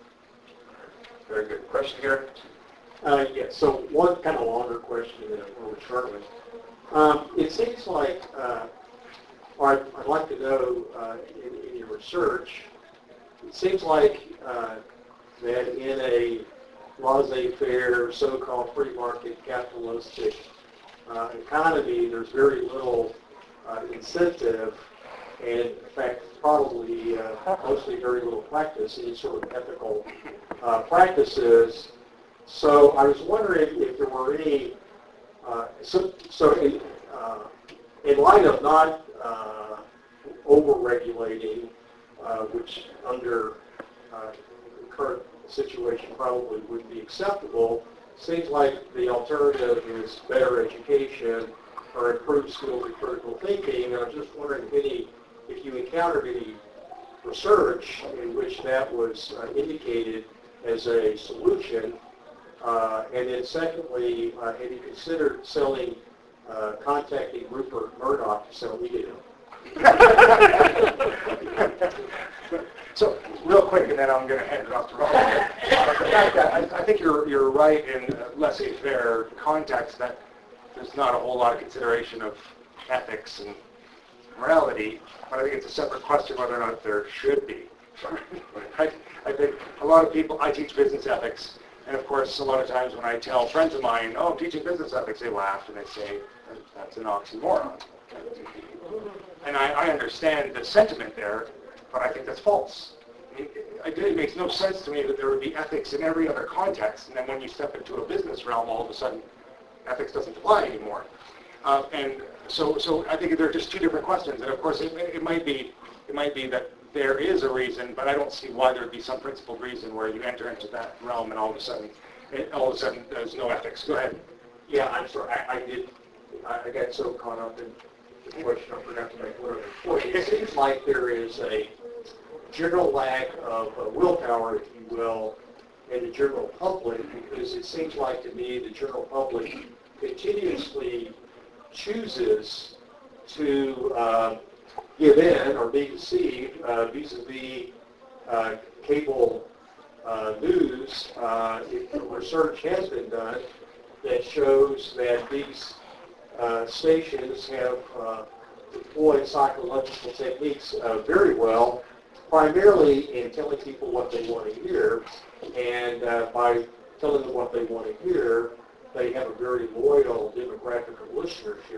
Very good. Question here? Uh, yeah, so one kind of longer question and then a little short one. Um, it seems like, uh, or I'd, I'd like to know uh, in, in your research, it it seems like uh, that in a laissez-faire, so-called free market capitalistic uh, economy, there's very little uh, incentive, and in fact, probably uh, mostly very little practice, any sort of ethical uh, practices. So I was wondering if there were any, uh, so, so in, uh, in light of not uh, over-regulating, uh, which under uh, the current situation probably wouldn't be acceptable, seems like the alternative is better education or improved skills in critical thinking. And I was just wondering if any, if you encountered any research in which that was uh, indicated as a solution. Uh, and then secondly, uh, have you considered selling, uh, contacting Rupert Murdoch to sell Ego? So, real quick, and then I'm going to hand it off to Rob. But the fact that I, I think you're you're right in uh, laissez-faire context that there's not a whole lot of consideration of ethics and morality, but I think it's a separate question whether or not there should be. I, I think a lot of people, I teach business ethics, and of course, a lot of times when I tell friends of mine, oh, I'm teaching business ethics, they laugh and they say, that's an oxymoron. And I, I understand the sentiment there, but I think that's false. I mean, it, it makes no sense to me that there would be ethics in every other context, and then when you step into a business realm, all of a sudden, ethics doesn't apply anymore. Uh, and so, so I think there are just two different questions. And of course, it, it might be, it might be that there is a reason, but I don't see why there would be some principled reason where you enter into that realm and all of a sudden, it, all of a sudden, there's no ethics. Go ahead. Yeah, I'm sorry. I, I did. I, I got so caught up in the question, I forgot to make one other point. It seems like there is a general lack of uh, willpower, if you will, in the general public, because it seems like to me the general public continuously chooses to uh, give in or be deceived uh, vis-a-vis uh, cable uh, news. Uh, if research has been done that shows that these uh, stations have uh, deployed psychological techniques uh, very well, primarily in telling people what they want to hear, and uh, by telling them what they want to hear, they have a very loyal demographic of listenership.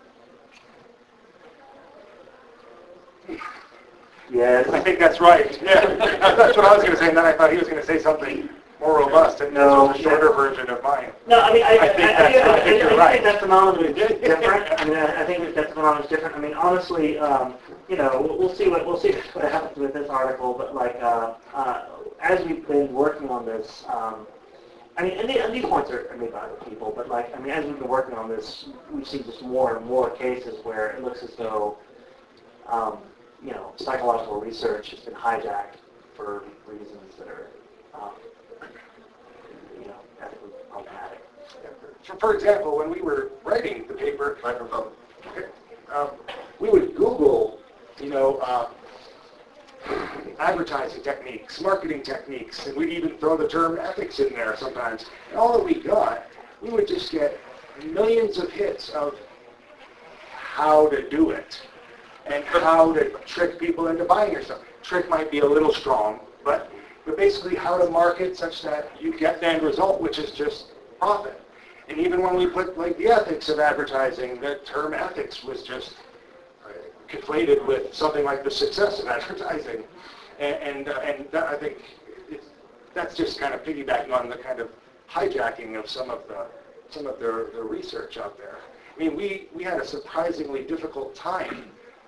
Yes. I think that's right. Yeah, that's what I was going to say, and then I thought he was going to say something more robust, and No, this was a shorter yeah. version of mine. No, I mean, I, I, I think I, I, that's- I, I think you're I right. think that phenomenon is different. I mean, I, I think that phenomenon is different. I mean, honestly, um, you know, we'll, we'll see what we'll see what happens with this article. But like, uh, uh, as we've been working on this, um, I mean, and, the, and these points are made by other people. But like, I mean, as we've been working on this, we've seen just more and more cases where it looks as though, um, you know, psychological research has been hijacked for reasons that are, um, you know, ethically problematic. For, for example, when we were writing the paper, microphone, okay, um, we would Google, you know, uh, advertising techniques, marketing techniques, and we'd even throw the term ethics in there sometimes. And all that we got, we would just get millions of hits of how to do it and how to trick people into buying your stuff. Trick might be a little strong, but, but basically how to market such that you get the end result, which is just profit. And even when we put like the ethics of advertising, the term ethics was just uh, conflated with something like the success of advertising. And, and, uh, and that, I think it's, that's just kind of piggybacking on the kind of hijacking of some of the some of their, their research out there. I mean, we, we had a surprisingly difficult time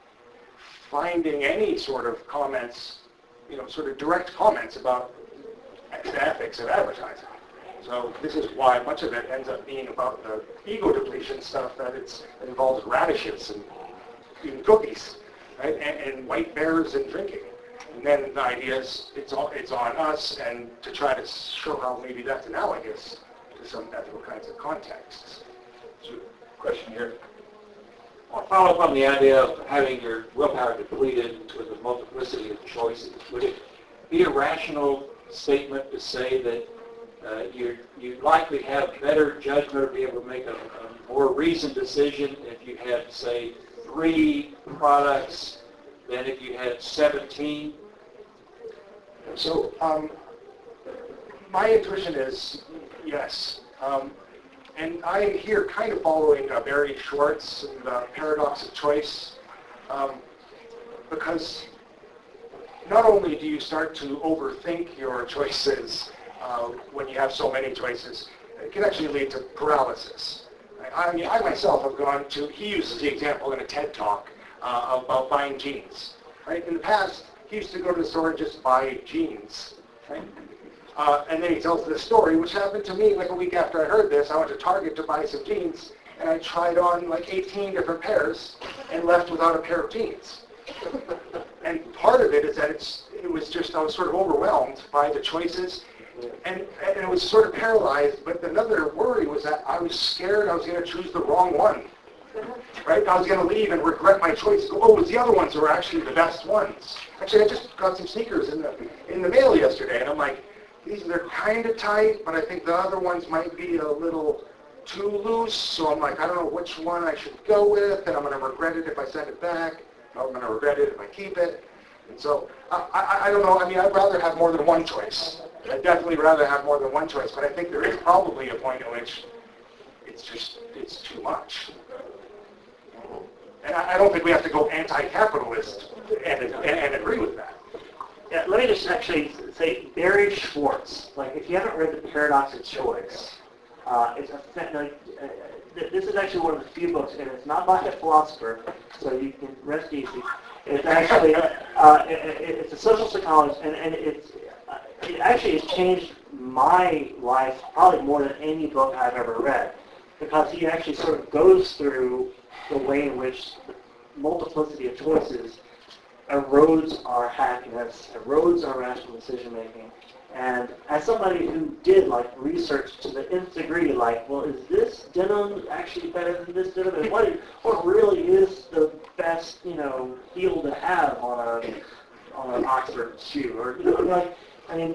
finding any sort of comments, you know, sort of direct comments about the ethics of advertising. So this is why much of it ends up being about the ego depletion stuff that it's, it involves radishes and eating cookies, right? And, and white bears and drinking. And then the idea is it's, all, it's on us and to try to show how maybe that's analogous to some ethical kinds of contexts. So, question here. I'll follow up on the idea of having your willpower depleted with a multiplicity of choices. Would it be a rational statement to say that uh, you you likely have better judgment or be able to make a, a more reasoned decision if you had, say, three products than if you had seventeen? So um, my intuition is yes. Um, and I am here kind of following uh, Barry Schwartz and the paradox of choice, um, because not only do you start to overthink your choices uh, when you have so many choices, it can actually lead to paralysis. I mean, I myself have gone to, he uses the example in a TED Talk uh, about buying jeans. Right? In the past, he used to go to the store and just buy jeans. Right? Uh, and then he tells this story, which happened to me like a week after I heard this. I went to Target to buy some jeans, and I tried on like eighteen different pairs and left without a pair of jeans. And part of it is that it's, it was just, I was sort of overwhelmed by the choices, and, and it was sort of paralyzed. But another worry was that I was scared I was going to choose the wrong one. Right? I was going to leave and regret my choice. Oh, it was the other ones that were actually the best ones. Actually, I just got some sneakers in the in the mail yesterday, and I'm like, these they're kind of tight, but I think the other ones might be a little too loose. So I'm like, I don't know which one I should go with, and I'm going to regret it if I send it back. I'm going to regret it if I keep it. And so I, I, I don't know. I mean, I'd rather have more than one choice. I'd definitely rather have more than one choice. But I think there is probably a point at which it's just it's too much. And I, I don't think we have to go anti-capitalist and, and, and agree with that. Yeah, let me just actually say Barry Schwartz. Like, if you haven't read The Paradox of Choice, uh, it's a like, uh, this is actually one of the few books, and it's not by a philosopher, so you can rest easy. It's actually uh, it, it, it's a social psychologist, and, and it's uh, it actually has changed my life probably more than any book I've ever read, because he actually sort of goes through the way in which the multiplicity of choices erodes our happiness, erodes our rational decision making. And as somebody who did like research to the nth degree, like, well, is this denim actually better than this denim? And what, what really is the best, you know, heel to have on a on an Oxford shoe? Or you know, like, I mean,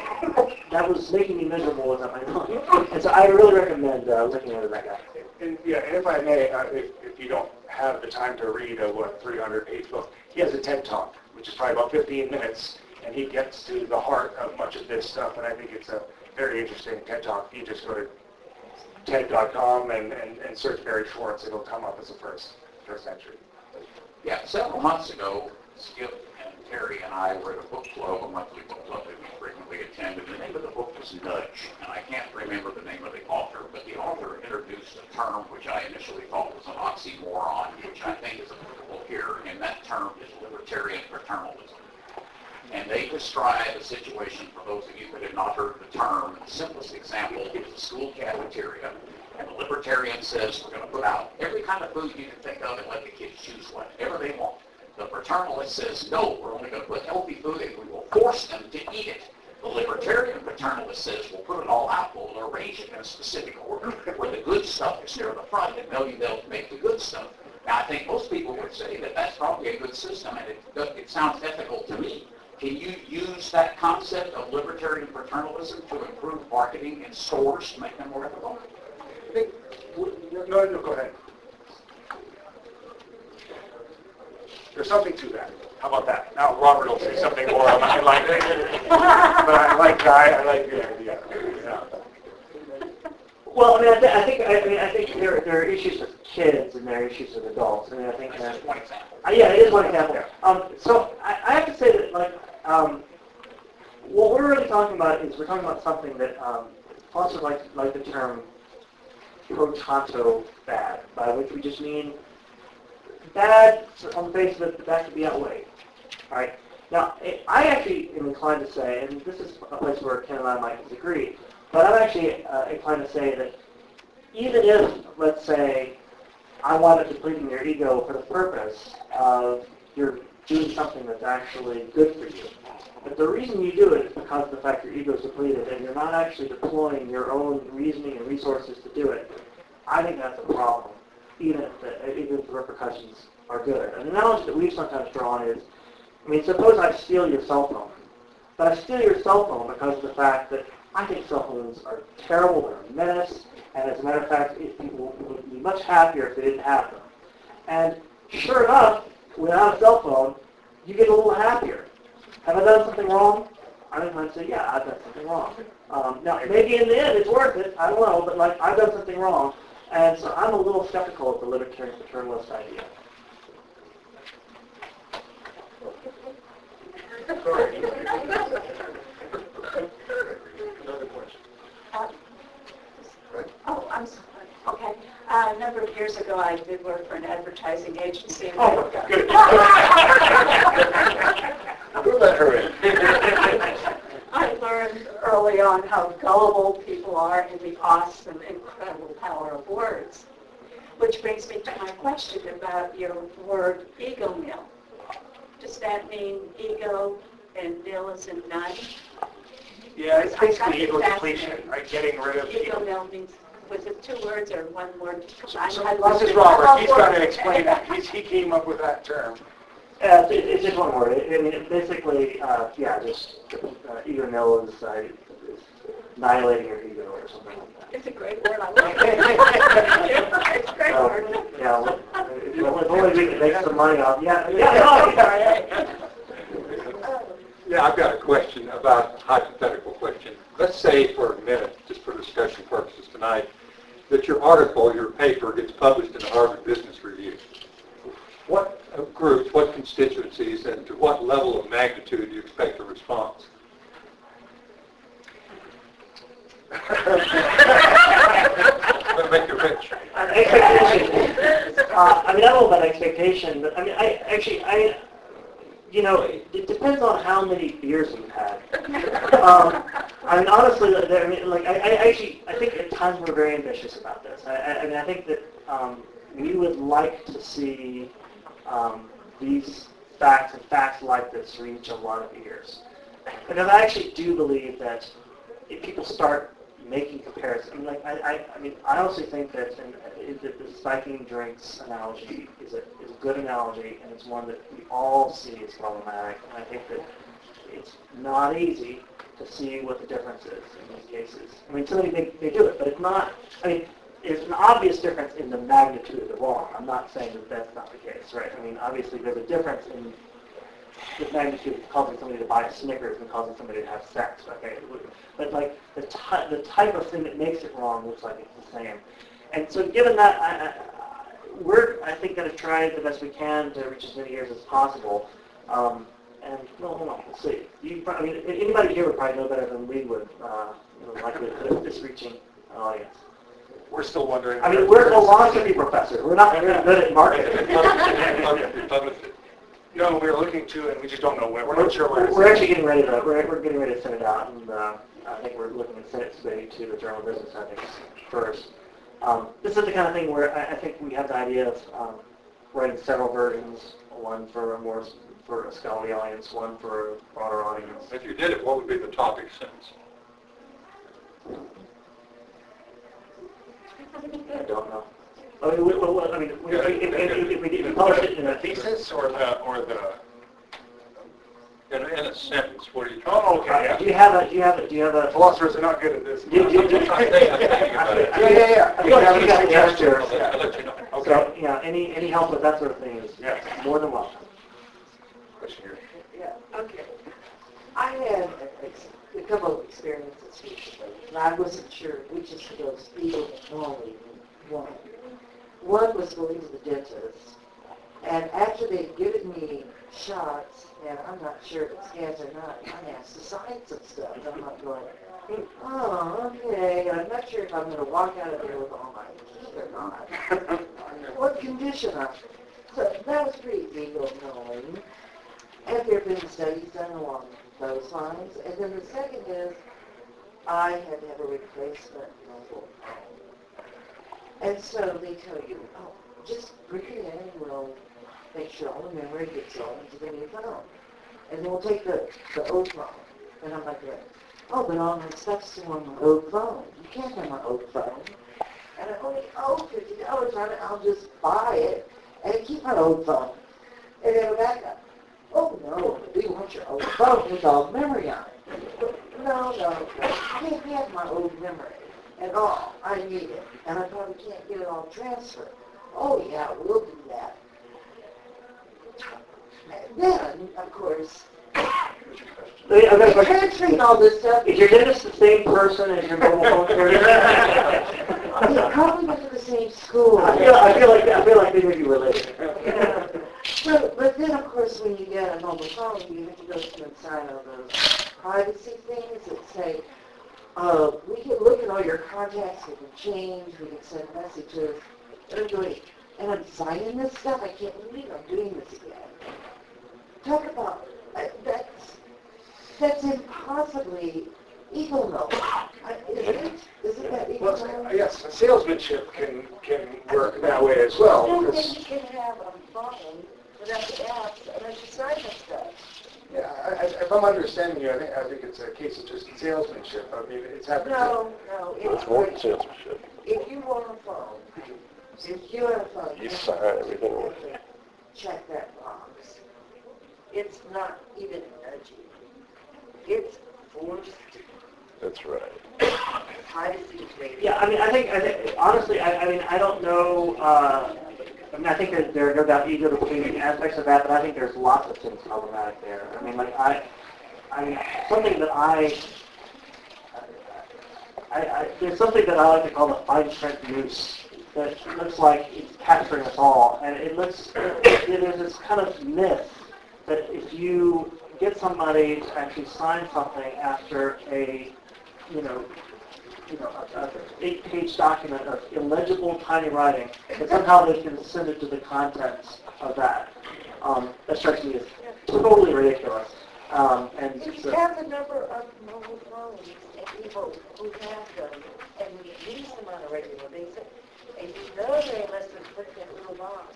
that was making me miserable as I went. And so I really recommend uh, looking into that guy. And, yeah, and if I may, uh, if, if you don't have the time to read a, what, three hundred page book, he has a TED Talk, which is probably about fifteen minutes, and he gets to the heart of much of this stuff, and I think it's a very interesting TED Talk. You just go to TED dot com and, and, and search Barry Schwartz. It'll come up as a first, first entry. Yeah, several months ago, Skip and Terry and I were at a book club, a monthly book club that we frequently attended. The name of the book was Nudge, and I can't remember the name of the author, but the author introduced a term which I initially thought was an oxymoron, which I think is applicable here, and that term is libertarian paternalism. And they describe a situation, for those of you that have not heard the term, the simplest example is a school cafeteria, and the libertarian says we're going to put out every kind of food you can think of and let the kids choose whatever they want. The paternalist says, no, we're only going to put healthy food and we will force them to eat it. The libertarian paternalist says, we'll put it all out, we'll arrange it in a specific order where the good stuff is near the front and maybe they'll make the good stuff. Now, I think most people would say that that's probably a good system, and it, it sounds ethical to me. Can you use that concept of libertarian paternalism to improve marketing in stores to make them more ethical? I think, no, no, go ahead. There's something to that. How about that? Now Robert will say something more. I like it. But I like I, I like the idea. Yeah. Well, I mean, I, th- I think I mean I think there there are issues with kids and there are issues with adults. I mean, I think That's that, just one example. Uh, yeah, it is one example. Um, so I, I have to say that like um, what we're really talking about is we're talking about something that um, philosophers like like the term pro tanto bad, by which we just mean bad on the face of it, but that could be outweighed. All right. Now, I actually am inclined to say, and this is a place where Ken and I might disagree, but I'm actually uh, inclined to say that even if, let's say, I wound up depleting your ego for the purpose of you're doing something that's actually good for you, but the reason you do it is because of the fact your ego is depleted and you're not actually deploying your own reasoning and resources to do it, I think that's a problem, even if the, even if the repercussions are good. And the analogy that we've sometimes drawn is, I mean, suppose I steal your cell phone, but I steal your cell phone because of the fact that I think cell phones are terrible, they're a menace, and as a matter of fact, it, people would be much happier if they didn't have them. And sure enough, without a cell phone, you get a little happier. Have I done something wrong? I'm inclined to say, yeah, I've done something wrong. Um, now, maybe in the end it's worth it. I don't know, but like I've done something wrong, and so I'm a little skeptical of the libertarian paternalist idea. Another question. Uh, Oh, I'm sorry. Okay. Uh, a number of years ago, I did work for an advertising agency. Oh, good. Who let her in? I learned early on how gullible people are in the awesome, incredible power of words. Which brings me to my question about your word ego nil. Does that mean ego and nil is in none? Yeah, it's I basically find it ego depletion, fascinating. right? Getting rid of Ego ego. nil means, was it two words or one word? I- So I this looked is it Robert. up. He's got to explain that. He's, he came up with that term. Uh, it, it's just one word. I mean, it basically, uh, yeah, just uh, ego nil is, uh, is annihilating your ego or something like that. It's a great word. I love it. It's a great So, word. yeah, well, if the only we can make some money off, yeah, yeah, no, Yeah, I've got a question about hypothetical question. Let's say for a minute, just for discussion purposes tonight, that your article, your paper gets published in the Harvard Business Review. What uh, groups, what constituencies, and to what level of magnitude do you expect a response? I'm going to make you rich. Uh, expectation. Uh, I mean, I don't know about expectation, but I mean, I actually, I, you know, it, it depends on how many beers you've had. Um, I mean, honestly, I mean, like, I, I actually, I think at times we're very ambitious about this. I, I, I mean, I think that um, we would like to see um, these facts and facts like this reach a lot of ears. Because I actually do believe that if people start making comparisons, I mean, like, I, I, I mean, I honestly think that, and, uh, that the spiking drinks analogy is a, is a good analogy, and it's one that we all see as problematic. And I think that it's not easy to see what the difference is in these cases. I mean, somebody may, may do it, but it's not. I mean, there's an obvious difference in the magnitude of the wrong. I'm not saying that that's not the case, right? I mean, obviously, there's a difference in the magnitude of causing somebody to buy a Snickers and causing somebody to have sex. Okay, but like the ty- the type of thing that makes it wrong looks like it's the same. And so, given that, I, I, we're I think going to try the best we can to reach as many ears as possible. Um, and well, hold on, we'll see. You, I mean, anybody here would probably know better than we would, uh, you know, likelihood of this reaching an audience. We're still wondering. I mean, we're philosophy professors. We're not very good at marketing. No, we're looking to, and we just don't know where. We're not sure where. We're actually getting ready to, we're, we're getting ready to send it out, and uh, I think we're looking to send it today to the Journal of Business Ethics first. Um, this is the kind of thing where I, I think we have the idea of um, writing several versions, one for a more for a scholarly audience, one for a broader audience. If you did it, what would be the topic sentence? I don't know. I mean, we, we, I mean, we, if, if, if, if we did publish it in a thesis or the or the. In a, in a sentence, what are you Oh, trying okay. Do you have a? Do you have a? Do you have a? Philosophers are not good at this. Do, do, do, I'm thinking about it. Yeah, yeah, yeah. I feel like you got the answer. I'll let, I'll let you know. Okay. So, yeah, any any help with that sort of thing is Yes. more than welcome. Question here. Yeah, okay. I had a, ex- a couple of experiences recently, and I wasn't sure which of those people normally one. One was going to the dentist, and after they'd given me shots, and I'm not sure if it's scans or not, I asked the signs and stuff, and I'm not going, oh, okay, I'm not sure if I'm going to walk out of there with all my teeth or not. What condition I'm in. So that was pretty ego knowing. And there have been studies done along those lines. And then the second is, I had to have a replacement mobile phone. And so they tell you, oh, just bring it in and we'll make sure all the memory gets on to the new phone. And then we'll take the, the old phone. And I'm like, oh, but all my stuff's still on my old phone. You can't have my old phone. And I only owe fifty dollars on it. I'll just buy it and keep my old phone. And then back up. Oh, no, we want your old phone with all memory on it. No, no, I can't have my old memory at all. I need it. And I probably can't get it all transferred. Oh, yeah, we'll do that. And then, of course, I've got a question. Answering all this stuff, Is your dentist the same person as your mobile phone carrier? they probably went to the same school. I feel, I feel like I feel like they may be related. Yeah. But, but then, of course, when you get a mobile phone, you have to go through and sign all those privacy things that say, uh, we can look at all your contacts, we can change, we can send messages. And I'm doing, and I'm signing this stuff, I can't believe I'm doing this again. Talk about, uh, that's, that's impossibly ego no. Isn't it? Isn't that ego Well, no? yes, salesmanship can, can work that way as well. I don't because- think you can have a phone without the apps unless you sign the stuff. Yeah, I, I, if I'm understanding you, I think, I think it's a case of just salesmanship. I mean, it's happened to... No, no, it's great. If you want a phone, if you have a phone, you sign everything with it. Check that box. It's not even nudging. It's forced. That's right. Privacy is rated. Yeah, I mean, I think, I think honestly, I, I mean, I don't know. Uh, I mean, I think that there are no doubt ego depleting aspects of that, but I think there's lots of things problematic there. I mean, like I, I mean, something that I, I, I there's something that I like to call the fine print noose that looks like it's capturing us all, and it looks, there's this kind of myth that if you get somebody to actually sign something after a, you know, you know, an eight-page document of illegible tiny writing, that somehow they can send it to the contents of that. Um, that strikes me as totally ridiculous. Um, and If so, you have the number of mobile phones and people who have them and we use them on a regular basis, and you know they must have clicked that little box.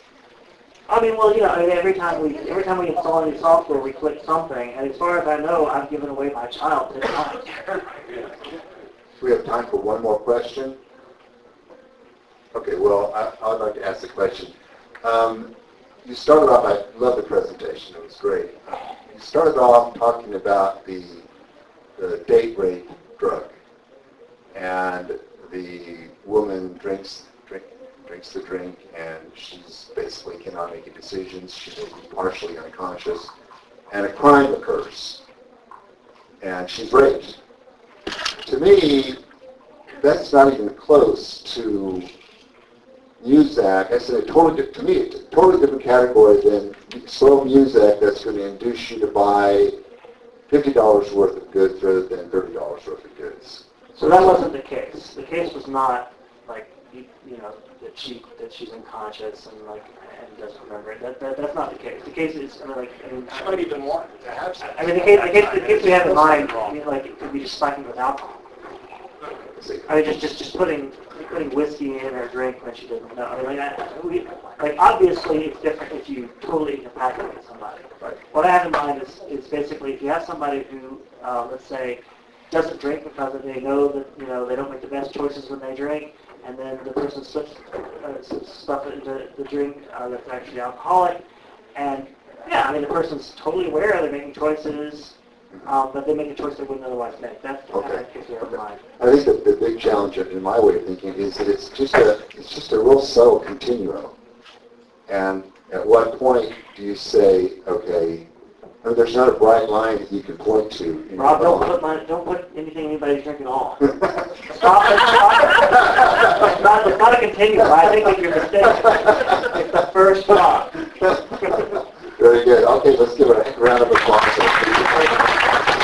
I mean, well, you know, I mean, every time we every time we install new software, we click something, and as far as I know, I've given away my child ten times. We have time for one more question. Okay, well, I, I'd like to ask the question. Um, you started off, I love the presentation, it was great. You started off talking about the, the date rape drug. And the woman drinks, drink, drinks the drink and she's basically cannot make any decisions. She may be partially unconscious. And a crime occurs. And she's raped. To me, that's not even close to Muzak. That's a totally, to me, it's a totally different category than slow Muzak that's going to induce you to buy fifty dollars worth of goods rather than thirty dollars worth of goods. So that wasn't the case. The case was not like you, you know that she that she's unconscious and like and doesn't remember it. That, that that's not the case. The case is I mean, like I mean, I might even want to have sex. I mean the case the case, the case we have in mind, I mean, like it could be just spiking with alcohol. I mean, just just just putting putting whiskey in her drink when she doesn't know. I mean, like, I, we, like obviously it's different if you totally incapacitate somebody. Right. What I have in mind is is basically if you have somebody who, uh, let's say, doesn't drink because they know that you know they don't make the best choices when they drink, and then the person slips uh, stuff into the drink uh, that's actually alcoholic, and yeah, I mean the person's totally aware they're making choices. Um, but they make a choice they wouldn't otherwise make. That's the kind of case we have in mind. I think that the big challenge, in my way of thinking, is that it's just a it's just a real subtle continuum. And at what point do you say, okay, I mean, there's not a bright line that you can point to. In Rob, your don't mind. put my, don't put anything in anybody's drink at all. Stop it. Stop it. It's not, it's not a continuum. I think that you're mistaken. It's the first stop.